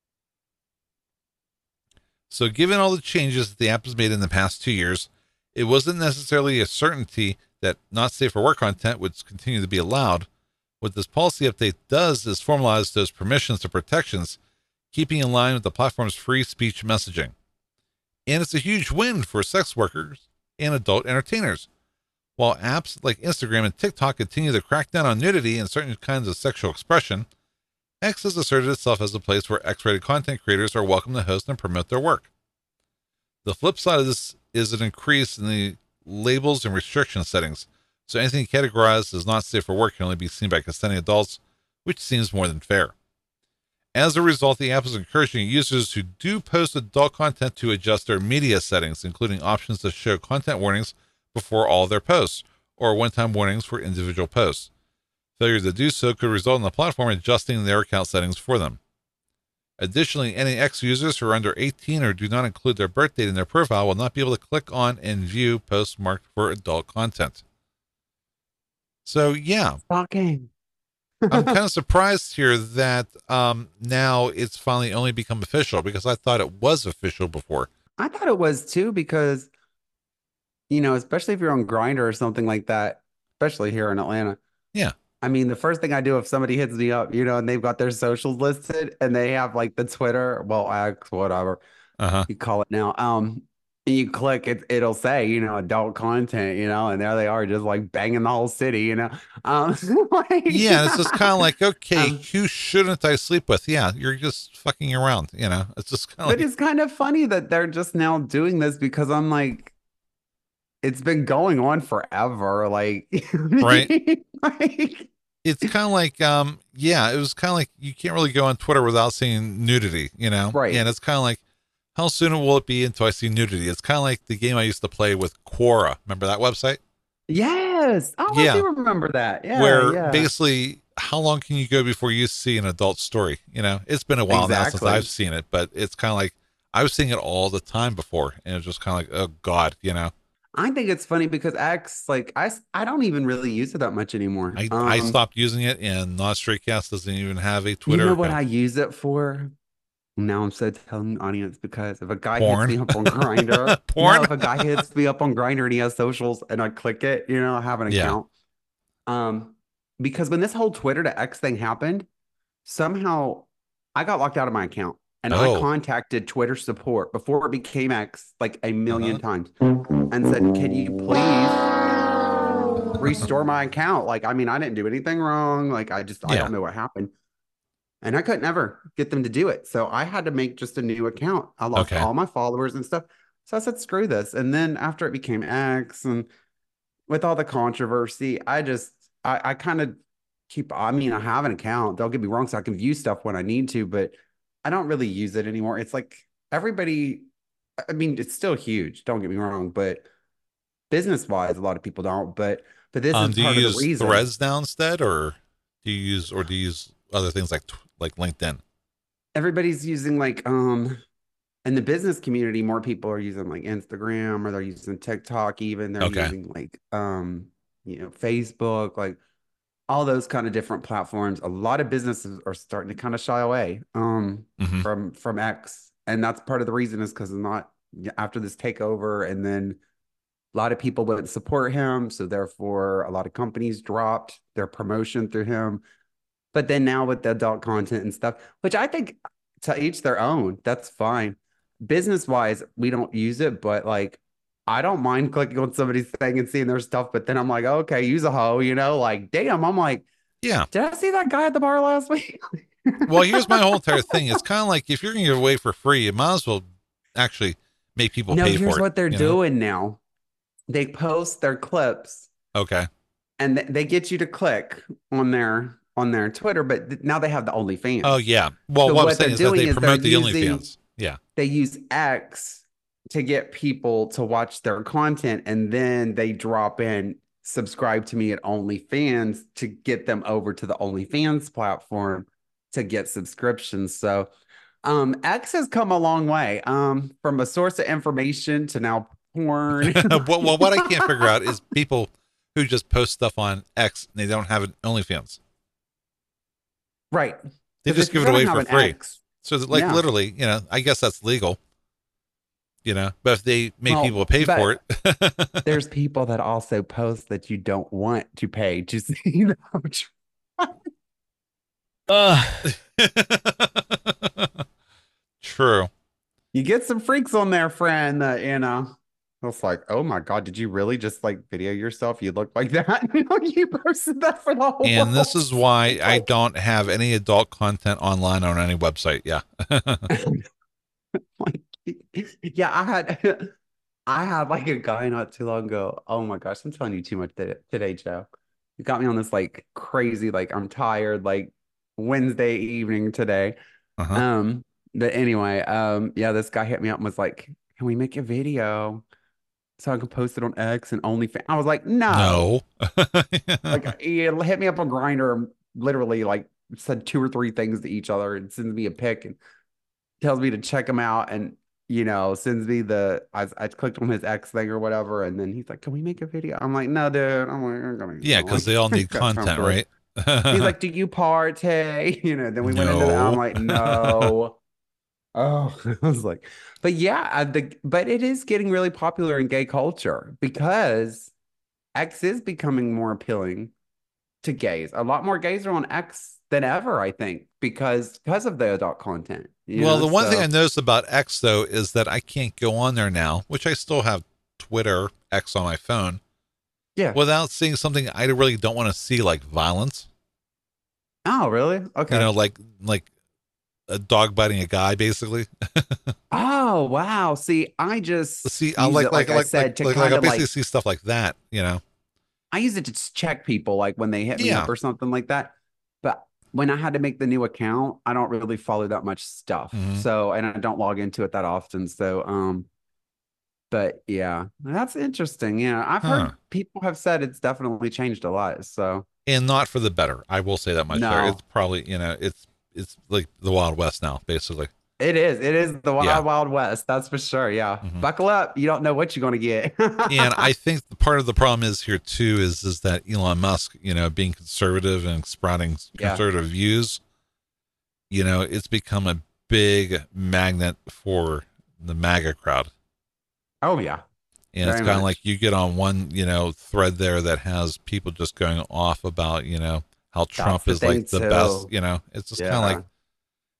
So given all the changes that the app has made in the past two years, it wasn't necessarily a certainty that not safe for work content would continue to be allowed. What this policy update does is formalize those permissions and protections, keeping in line with the platform's free speech messaging. And it's a huge win for sex workers and adult entertainers. While apps like Instagram and TikTok continue to crack down on nudity and certain kinds of sexual expression, X has asserted itself as a place where X-rated content creators are welcome to host and promote their work. The flip side of this is an increase in the labels and restriction settings, so anything categorized as not safe for work can only be seen by consenting adults, which seems more than fair. As a result, the app is encouraging users who do post adult content to adjust their media settings, including options to show content warnings before all of their posts, or one-time warnings for individual posts. Failure to do so could result in the platform adjusting their account settings for them. Additionally, any X users who are under eighteen or do not include their birth date in their profile will not be able to click on and view posts marked for adult content. So, yeah. Shocking. I'm kind of surprised here that um, now it's finally only become official, because I thought it was official before. I thought it was too, because, you know, especially if you're on Grindr or something like that, especially here in Atlanta. Yeah. I mean, the first thing I do if somebody hits me up, you know, and they've got their socials listed and they have like the Twitter, well, X, whatever Uh-huh. you call it now. Um, and you click it, it'll say, you know, adult content, you know, and there they are just like banging the whole city, you know. Um, like, Yeah, it's just kind of like, okay, Um, who shouldn't I sleep with? Yeah, you're just fucking around, you know. It's just kind of but like, it's kind of funny that they're just now doing this, because I'm like, it's been going on forever. Like, Right. like, it's kind of like, um, yeah, it was kind of like you can't really go on Twitter without seeing nudity, you know? Right. And it's kind of like, how soon will it be until I see nudity? It's kind of like the game I used to play with Quora. Remember that website? yes. Oh, Yeah. I do remember that. Yeah. Where yeah. basically, how long can you go before you see an adult story? You know, it's been a while now since Exactly. I've seen it, but it's kind of like, I was seeing it all the time before, and it was just kind of like, oh God, you know? I think it's funny because X, like, I, s- I don't even really use it that much anymore. I, I Um, stopped using it, and Not Straight Cast doesn't even have a Twitter You know what I account. use it for? Now I'm so telling the audience, because if a guy Porn. hits me up on Grindr, Porn? no, if a guy hits me up on Grindr and he has socials and I click it, you know, I have an Yeah. account. Um, because when this whole Twitter to X thing happened, somehow I got locked out of my account And Oh. I contacted Twitter support before it became X like a million Uh-huh. times and said, can you please restore my account? Like, I mean, I didn't do anything wrong. Like, I just, I Yeah. don't know what happened. And I couldn't ever get them to do it. So I had to make just a new account. I lost Okay. all my followers and stuff. So I said, screw this. And then after it became X and with all the controversy, I just, I, I kind of keep, I mean, I have an account. Don't get me wrong, so I can view stuff when I need to, but I don't really use it anymore. It's like everybody, I mean, it's still huge. Don't get me wrong, but business wise, a lot of people don't. But, but this Um, is do you part of the use reason. Threads now instead, or do you use, or do you use other things like tw- like LinkedIn? Everybody's using like, um, in the business community, more people are using like Instagram or they're using TikTok, even they're Okay. using like, um, you know, Facebook, like all those kind of different platforms. A lot of businesses are starting to kind of shy away um, Mhm. from from X, and that's part of the reason is because not after this takeover, and then a lot of people wouldn't support him, so therefore a lot of companies dropped their promotion through him. But then now with the adult content and stuff, which I think to each their own, that's fine. Business wise, we don't use it, but like I don't mind clicking on somebody's thing and seeing their stuff. But then I'm like, okay, use a hoe, you know, like damn, I'm like, Yeah. did I see that guy at the bar last week? Well, here's my whole entire thing. It's kind of like if you're going to give away for free, you might as well actually make people No, pay here's for it. what they're you know? doing now. They post their clips Okay. and th- they get you to click on their on their Twitter, but th- now they have the OnlyFans. Oh yeah. Well, So what, what I'm saying they're is that doing they is promote the they're using- OnlyFans. Yeah. They use X to get people to watch their content, and then they drop in subscribe to me at OnlyFans to get them over to the OnlyFans platform to get subscriptions. So um X has come a long way. Um from a source of information to now porn. well, well, what I can't figure out is people who just post stuff on X and they don't have an OnlyFans. Right. They 'Cause just if give you're it away gonna for have an free. X, So that, like Yeah. literally, you know, I guess that's legal. You know, but if they make Well, people pay but- for it, there's people that also post that you don't want to pay to see them. Uh, true. You get some freaks on there, friend, that, you know, it's like, oh my God, did you really just like video yourself? You look like that. You know, you posted that for the whole And this world. is why It's I like- don't have any adult content online on any website. Yeah. like, yeah, I had, I had like a guy not too long ago. Oh my gosh, I'm telling you too much today, today, Joe. You got me on this like crazy, like I'm tired, like Wednesday evening today. Uh-huh. Um, but anyway, um, yeah, this guy hit me up and was like, "Can we make a video so I can post it on X and OnlyFans?" I was like, "No." No. Like he hit me up on Grindr, literally like said two or three things to each other and sends me a pic and tells me to check him out and you know sends me the I, I clicked on his X thing or whatever and then he's like, "Can we make a video?" I'm like, "No, dude." I'm like, I'm gonna, yeah, I'm because like, they all need got time content, for it. right? He's like, "Do you party?" You know, then we went into that. I'm No. like, "No." Oh, I was like, but yeah, I, the but it is getting really popular in gay culture because X is becoming more appealing to gays. A lot more gays are on X than ever, I think, because because of the adult content. you well, know, the one so- thing I noticed about X though is that I can't go on there now, which I still have Twitter X on my phone, yeah. without seeing something I really don't want to see, like violence. Oh, really? Okay. You know, like like a dog biting a guy, basically. Oh, wow. See, I just See, I use like it, like I like said, like, to like, like I kind of basically like see stuff like that. You know. I use it to just check people, like when they hit me Yeah. up or something like that. But when I had to make the new account, I don't really follow that much stuff. Mhm. So, and I don't log into it that often. So, um, but yeah, that's interesting. Yeah, I've Huh. heard people have said it's definitely changed a lot. So, And not for the better. I will say that much. There, No. it's probably you know it's it's like the Wild West now, basically. it is. It is the wild, Yeah. wild west. That's for sure. Yeah, Mhm. buckle up. You don't know what you're going to get. And I think the part of the problem is here too is is that Elon Musk, you know, being conservative and sprouting Yeah. conservative views, you know, it's become a big magnet for the MAGA crowd. Oh yeah. And it's Very kind of much. like you get on one, you know, thread there that has people just going off about, you know, how Trump the is like thing, the too. best, you know, it's just kind of Yeah. like,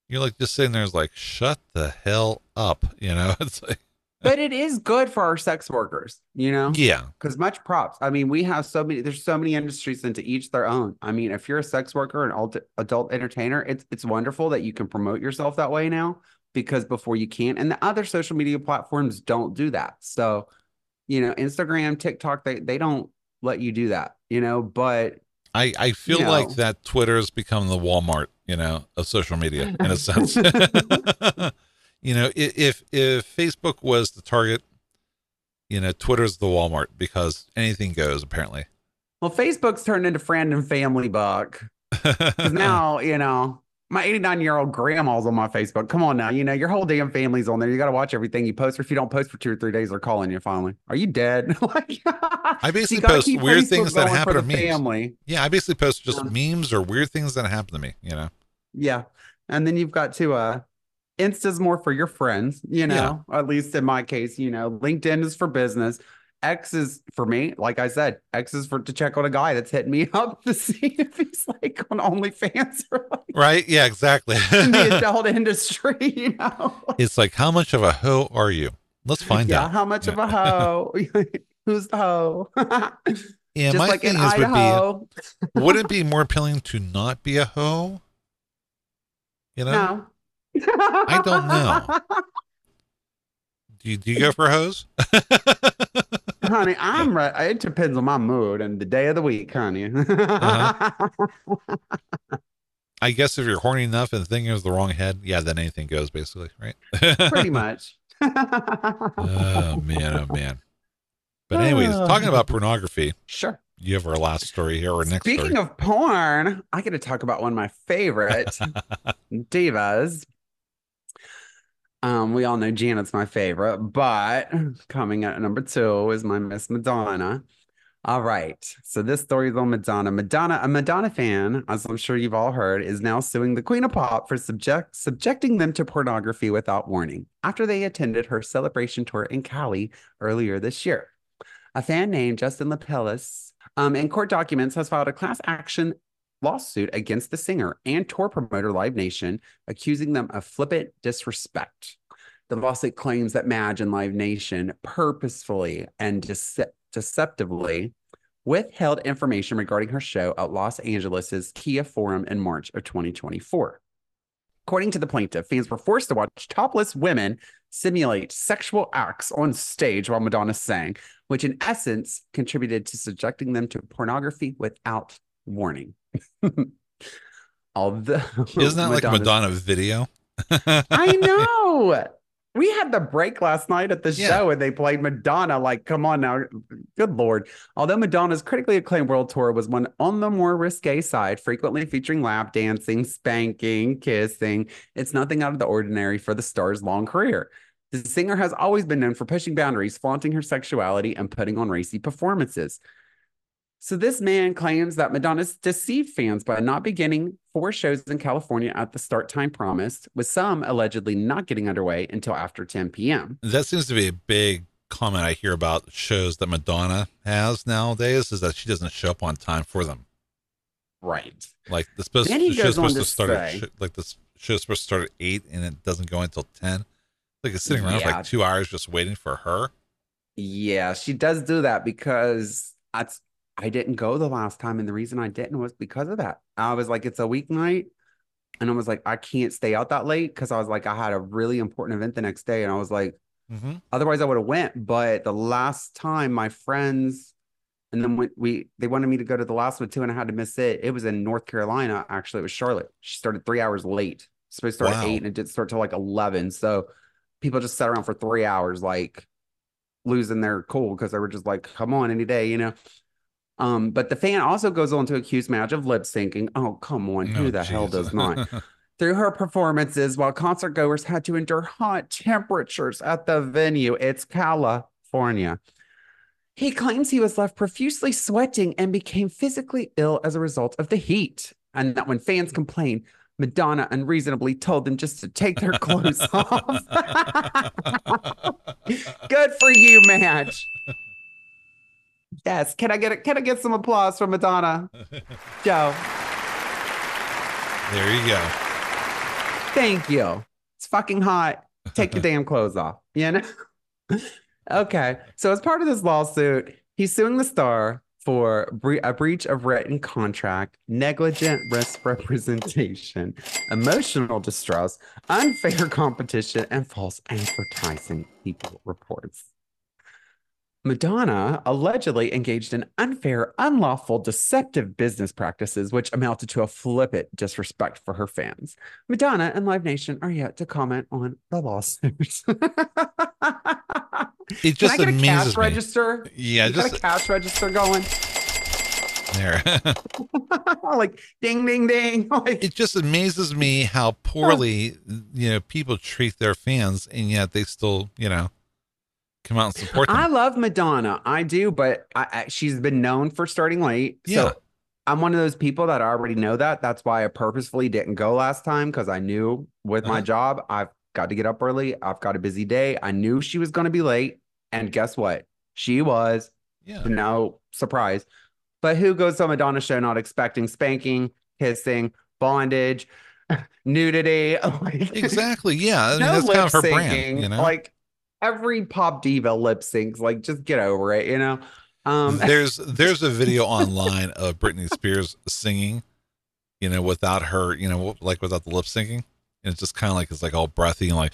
You're like just sitting there, is like, shut the hell up, you know? It's like, But it is good for our sex workers, you know? yeah, Because much props. I mean, we have so many, there's so many industries into each their own. I mean, if you're a sex worker, an adult, adult entertainer, it's it's wonderful that you can promote yourself that way now, because before you can't. And the other social media platforms don't do that. So, you know, Instagram, TikTok, they they don't let you do that, you know, but I, I feel You like know. that Twitter's become the Walmart, you know, of social media in a sense. You know, i- if if Facebook was the Target, you know, Twitter's the Walmart because anything goes apparently. well, Facebook's turned into friend and family book. Because now, you know, my eighty-nine year old grandma's on my Facebook. Come on now, you know, your whole damn family's on there. You got to watch everything you post. Or if you don't post for two or three days, they're calling you finally. Are you dead? Like, I basically you gotta post keep weird Facebook things that going happen for to the memes. family. Yeah, I basically post just Yeah. memes or weird things that happen to me, you know. Yeah. And then you've got to uh Insta's more for your friends, you know, at least in my case, you know, LinkedIn is for business. X is for me, like I said, X is for to check on a guy that's hitting me up to see if he's like on OnlyFans or like Right? Yeah, exactly. in the adult industry, you know. It's like, how much of a hoe are you? Let's find Yeah, out. how much Yeah. of a hoe? Who's the hoe? Yeah, Just my like thing in is would Idaho. be, would it be more appealing to not be a hoe? You know, No. I don't know. do you do you go for hoes? Honey, I'm right. It depends on my mood and the day of the week, honey. Uh-huh. I guess if you're horny enough and thinking of the wrong head, yeah, then anything goes, basically, right? Pretty much. Oh man, oh man. But anyways, talking about pornography, Sure. you have our last story here, or next Speaking story. of porn, I get to talk about one of my favorite divas. Um, we all know Janet's my favorite, but coming at number two is my Miss Madonna. All right. So this story is on Madonna. Madonna, a Madonna fan, as I'm sure you've all heard, is now suing the Queen of Pop for subject subjecting them to pornography without warning after they attended her celebration tour in Cali earlier this year. A fan named Justin Lapellis, um, in court documents, has filed a class action lawsuit against the singer and tour promoter Live Nation, accusing them of flippant disrespect. The lawsuit claims that Madge and Live Nation purposefully and dece- deceptively withheld information regarding her show at Los Angeles' Kia Forum in March of twenty twenty-four. According to the plaintiff, fans were forced to watch topless women simulate sexual acts on stage while Madonna sang, which in essence contributed to subjecting them to pornography without warning. Although Isn't that like a Madonna's- Madonna video? I know. We had the break last night at the Yeah. show and they played Madonna. Like, come on now. Good Lord. Although Madonna's critically acclaimed world tour was one on the more risque side, frequently featuring lap dancing, spanking, kissing, it's nothing out of the ordinary for the star's long career. The singer has always been known for pushing boundaries, flaunting her sexuality, and putting on racy performances. So this man claims that Madonna's deceived fans by not beginning four shows in California at the start time promised, with some allegedly not getting underway until after ten p.m. That seems to be a big comment I hear about shows that Madonna has nowadays, is that she doesn't show up on time for them. Right. Like the, supposed, Then he the show's goes on supposed to to start at, say- sh- like the show's supposed to start at eight and it doesn't go until ten. Like it's sitting around for Yeah. like two hours just waiting for her. Yeah, she does do that because that's I didn't go the last time, and the reason I didn't was because of that. I was like, it's a weeknight, and I was like, I can't stay out that late because I was like, I had a really important event the next day, and I was like, Mm-hmm. otherwise I would have went. But the last time, my friends, and then we, we they wanted me to go to the last one too, and I had to miss it. It was in North Carolina. Actually, it was Charlotte. She started three hours late. Supposed to start at Wow. eight, and it didn't start till like eleven. So people just sat around for three hours, like losing their cool because they were just like, come on, any day, you know. Um, but the fan also goes on to accuse Madge of lip syncing. Oh, come on, who Oh, the hell Jesus. does not? Through her performances, while concert goers had to endure hot temperatures at the venue. It's California. He claims he was left profusely sweating and became physically ill as a result of the heat. And that when fans complained, Madonna unreasonably told them just to take their clothes off. Good for you, Madge. Yes. Can I get it? Can I get some applause from Madonna? Joe. There you go. Thank you. It's fucking hot. Take your damn clothes off. You know? Okay. So as part of this lawsuit, he's suing the star for bre- a breach of written contract, negligent risk representation, emotional distress, unfair competition, and false advertising, People reports. Madonna allegedly engaged in unfair, unlawful, deceptive business practices, which amounted to a flippant disrespect for her fans. Madonna and Live Nation are yet to comment on the lawsuit. It just Can I get a amazes cash me. register? Yeah, You just got a cash register going? there. Like ding, ding, ding. Like, It just amazes me how poorly, you know, people treat their fans, and yet they still, you know, come out and support them. I love Madonna. I do, but I, I, she's been known for starting late. Yeah. So I'm one of those people that already know that. That's why I purposefully didn't go last time, because I knew with my Uh-huh. job, I've got to get up early. I've got a busy day. I knew she was going to be late. And guess what? She was. Yeah. No surprise. But who goes to a Madonna show not expecting spanking, kissing, bondage, nudity? Like, Exactly. Yeah. I mean, no that's lip kind of her syncing. brand, you know? Like every pop diva lip syncs. Like, just get over it, you know? Um, there's there's a video online of Britney Spears singing, you know, without her, you know, like without the lip syncing. And it's just kind of like, it's like all breathy and like,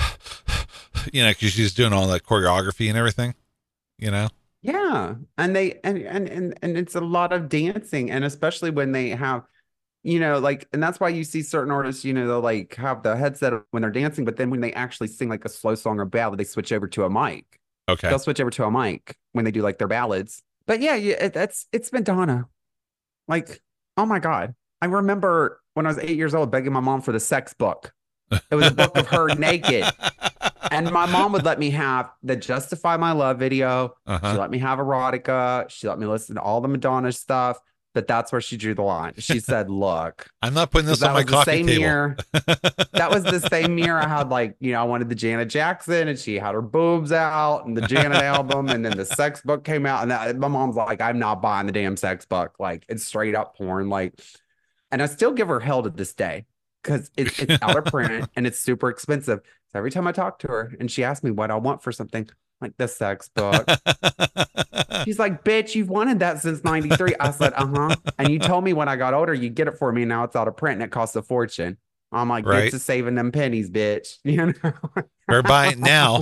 you know, because she's doing all that choreography and everything, you know? yeah. And they, and, and, and, and it's a lot of dancing. And especially when they have, you know, like, and that's why you see certain artists, you know, they'll like have the headset when they're dancing, but then when they actually sing like a slow song or ballad, they switch over to a mic. Okay. They'll switch over to a mic when they do like their ballads. But yeah, yeah, it, that's it's Madonna. Like, oh my God. I remember when I was eight years old begging my mom for the sex book. It was a book of her naked. And my mom would let me have the Justify My Love video. Uh-huh. She let me have erotica. She let me listen to all the Madonna stuff. But that's where she drew the line. She said, look, I'm not putting this that on my was the coffee same table. year. That was the same year I had, like, you know, I wanted the Janet Jackson, and she had her boobs out, and the Janet album, and then the sex book came out, and that, my mom's like, I'm not buying the damn sex book. Like, it's straight up porn. Like, and I still give her hell to this day because it, it's out of print and it's super expensive. So every time I talk to her and she asks me what I want for something, like the sex book, she's like, bitch, you've wanted that since ninety-three. I said, uh-huh. And you told me when I got older, you get it for me. Now it's out of print and it costs a fortune. I'm like, Right. get to saving them pennies, bitch. You know? Or buy it now.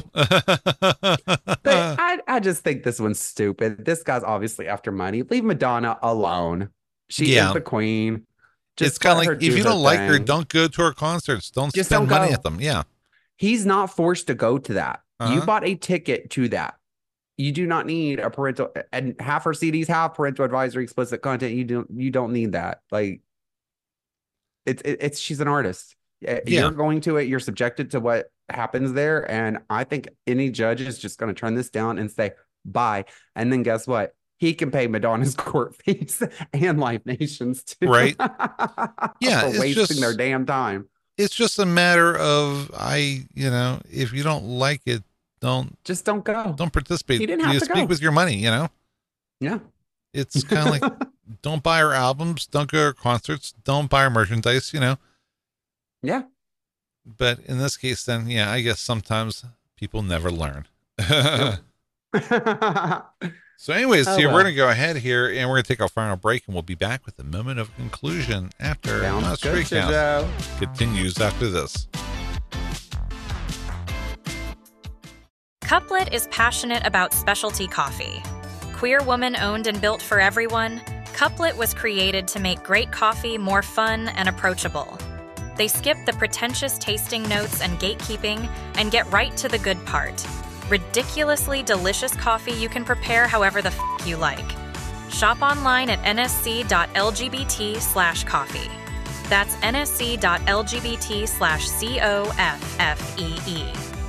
But I, I just think this one's stupid. This guy's obviously after money. Leave Madonna alone. She Yeah. is the queen. It's kind of let her like, do if you her don't like her, thing. don't go to her concerts. Don't Just spend don't money go. at them. Yeah. He's not forced to go to that. You Uh-huh. bought a ticket to that. You do not need a parental, and half her C Ds have parental advisory, explicit content. You don't. You don't need that. Like, it's it, it's she's an artist. Uh, Yeah. You're going to it. You're subjected to what happens there, and I think any judge is just going to turn this down and say bye. And then guess what? He can pay Madonna's court fees and Live Nation's too. Right. Yeah, for it's wasting just- their damn time. It's just a matter of, I, you know, if you don't like it, don't, Just don't go. don't participate. He didn't have you to speak go. with your money, you know? Yeah. It's kind of like, don't buy her albums, don't go to her concerts, don't buy her merchandise, you know? Yeah. But in this case, then, yeah, I guess sometimes people never learn. So anyways, Oh, here, well. we're going to go ahead here and we're going to take our final break, and we'll be back with the moment of conclusion after Sounds Not good, Street House Joe. continues after this. Couplet is passionate about specialty coffee. Queer woman owned and built for everyone, Couplet was created to make great coffee more fun and approachable. They skip the pretentious tasting notes and gatekeeping and get right to the good part. Ridiculously delicious coffee you can prepare however the f you like. Shop online at nsc.lgbt slash coffee. That's nsc.lgbt slash C O F F E E.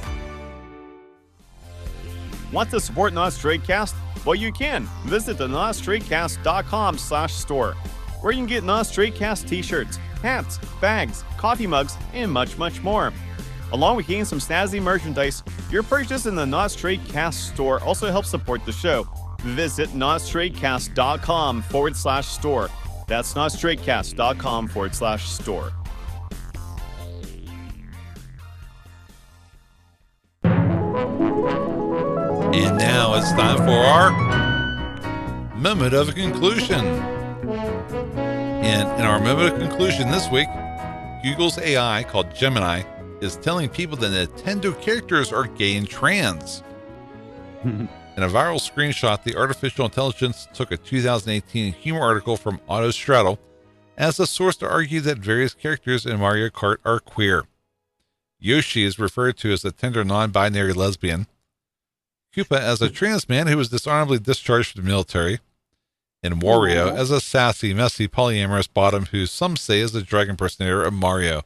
Want to support Not Straight Cast? Well, you can. Visit the not straight cast dot com slash store, where you can get Not Straight Cast t-shirts, hats, bags, coffee mugs, and much, much more. Along with getting some snazzy merchandise, your purchase in the Not Straight Cast store also helps support the show. Visit not straight cast dot com forward slash store. That's not straight cast dot com forward slash store. And now it's time for our moment of conclusion. And in our moment of conclusion this week, Google's A I called Gemini is telling people that Nintendo characters are gay and trans. In a viral screenshot, the artificial intelligence took a two thousand eighteen humor article from Autostraddle as a source to argue that various characters in Mario Kart are queer. Yoshi is referred to as a tender non-binary lesbian, Koopa as a trans man who was dishonorably discharged from the military, and Wario as a sassy, messy, polyamorous bottom who some say is the drag impersonator of Mario.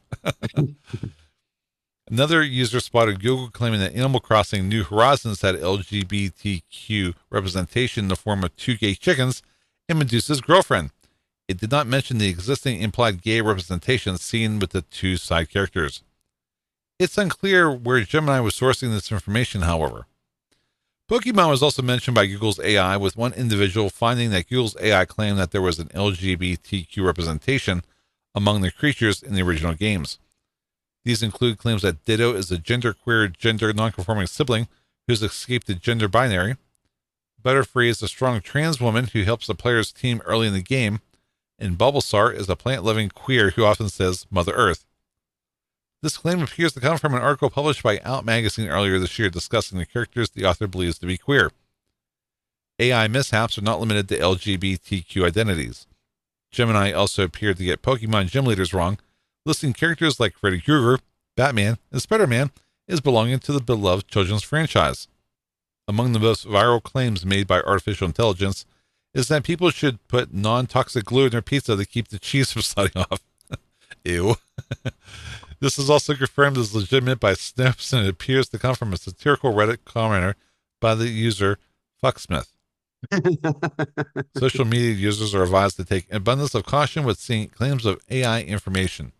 Another user spotted Google claiming that Animal Crossing New Horizons had L G B T Q representation in the form of two gay chickens and Medusa's girlfriend. It did not mention the existing implied gay representation seen with the two side characters. It's unclear where Gemini was sourcing this information, however. Pokemon was also mentioned by Google's A I, with one individual finding that Google's A I claimed that there was an L G B T Q representation among the creatures in the original games. These include claims that Ditto is a genderqueer, gender nonconforming sibling who's escaped the gender binary. Butterfree is a strong trans woman who helps the player's team early in the game, and Bulbasaur is a plant-loving queer who often says Mother Earth. This claim appears to come from an article published by Out Magazine earlier this year discussing the characters the author believes to be queer. A I mishaps are not limited to L G B T Q identities. Gemini also appeared to get Pokemon gym leaders wrong, listing characters like Freddy Krueger, Batman, and Spider-Man as belonging to the beloved children's franchise. Among the most viral claims made by artificial intelligence is that people should put non-toxic glue in their pizza to keep the cheese from sliding off. Ew. This is also confirmed as legitimate by Snips, and it appears to come from a satirical Reddit commenter by the user Fucksmith. Social media users are advised to take abundance of caution with seeing claims of A I information.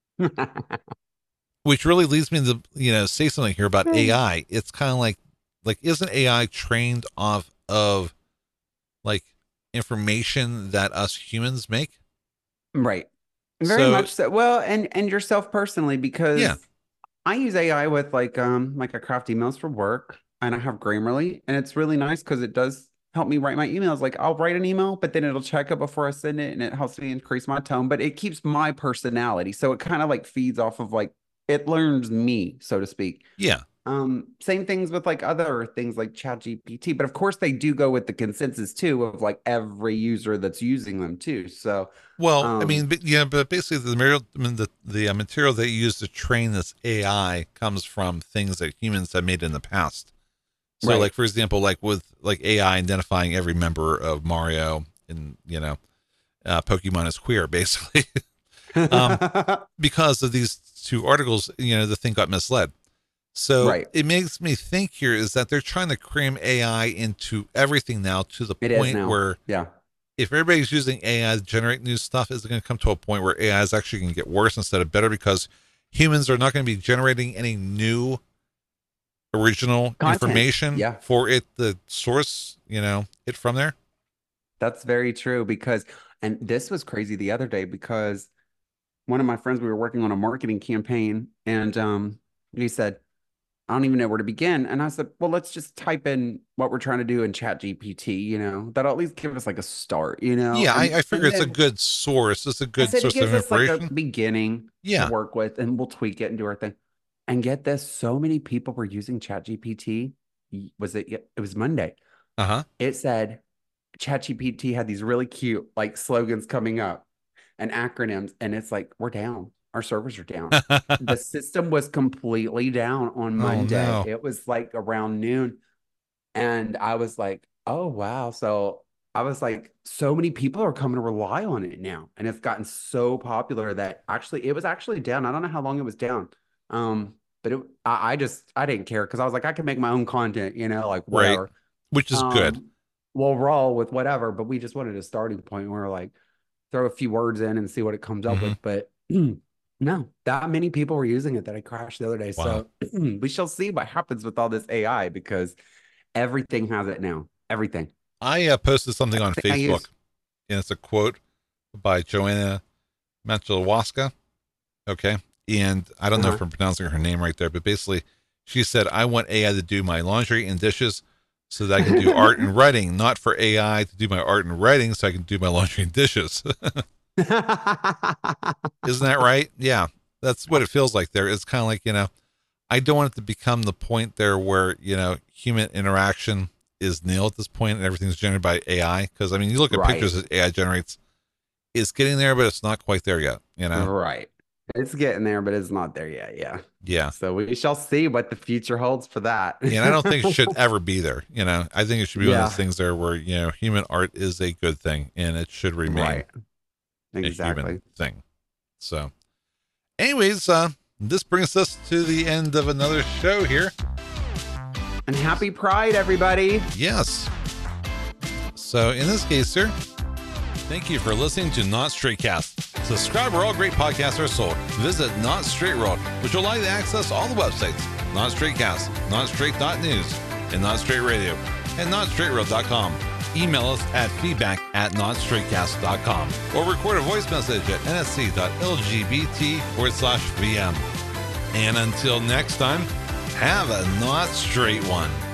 Which really leads me to, you know, say something here about A I. It's kind of like, like, isn't A I trained off of, like, information that us humans make? Right. Very So- much so. Well, and and yourself personally, because Yeah. I use A I with like um like I craft emails for work, and I have Grammarly, and it's really nice because it does help me write my emails. Like I'll write an email, but then it'll check it before I send it, and it helps me increase my tone, but it keeps my personality. So it kind of like feeds off of like it learns me, so to speak. Yeah. Um, same things with like other things like ChatGPT, but of course they do go with the consensus too of like every user that's using them too. So Well, I Um, mean, but, yeah, but basically the material, I mean, the, the uh, material they use to train this A I comes from things that humans have made in the past. So Right. like, for example, like with like A I identifying every member of Mario and, you know, uh, Pokemon is queer, basically, um, because of these two articles, you know, the thing got misled. So Right. it makes me think here is that they're trying to cram A I into everything now to the It is point now. where yeah. if everybody's using A I to generate new stuff, is it going to come to a point where A I is actually going to get worse instead of better because humans are not going to be generating any new original Content, information yeah. for it, the source, you know, it from there? That's very true because, and this was crazy the other day because one of my friends, we were working on a marketing campaign, and um, he said, I don't even know where to begin. And I said, well, let's just type in what we're trying to do in Chat G P T, you know, that'll at least give us like a start, you know? Yeah, I, And- I figure and it's a then- good source. It's a I good said it source of gives us like information. a beginning Yeah. to work with, and we'll tweak it and do our thing. And get this, so many people were using Chat G P T. Was it? It was Monday. Uh huh. It said Chat G P T had these really cute like slogans coming up and acronyms, and it's like, we're down. Our servers are down. The system was completely down on Oh, Monday. no. It was like around noon. And I was like, oh, wow. So I was like, so many people are coming to rely on it now. And it's gotten so popular that actually it was actually down. I don't know how long it was down. Um, but it, I, I just, I didn't care because I was like, I can make my own content, you know, like Right. whatever. Which is good. Um, We'll roll with whatever, but we just wanted a starting point where like throw a few words in and see what it comes up Mm-hmm. with. But no, that many people were using it that I crashed the other day. So we shall see what happens with all this A I because everything has it now. Everything. I uh, posted something on think I Facebook, used- and it's a quote by Joanna Machawaska. Okay. And I don't know if Uh-huh. I'm pronouncing her name right there, but basically she said, I want A I to do my laundry and dishes so that I can do art and writing, not for A I to do my art and writing so I can do my laundry and dishes. Isn't that right? Yeah, that's what it feels like there. It's kind of like, you know, I don't want it to become the point there where, you know, human interaction is nil at this point and everything's generated by A I. Because, I mean, you look at Right. pictures that A I generates, it's getting there, but it's not quite there yet, you know? Right. It's getting there, but it's not there yet. Yeah. Yeah. So we shall see what the future holds for that. And I don't think it should ever be there. You know, I think it should be one Yeah. of those things there where, you know, human art is a good thing and it should remain Right. a Exactly. human thing. So, anyways, uh, this brings us to the end of another show here. And happy Pride, everybody. Yes. So, in this case, sir, thank you for listening to Not Straight Cast. Subscribe where all great podcasts are sold. Visit Not Straight World, which will allow you to access all the websites: Not Straight Cast, Not Straight dot news, and Not Straight Radio, and Not Straight World dot com. Email us at feedback at not straight cast dot com or record a voice message at N S C dot L G B T forward slash V M. And until next time, have a not straight one.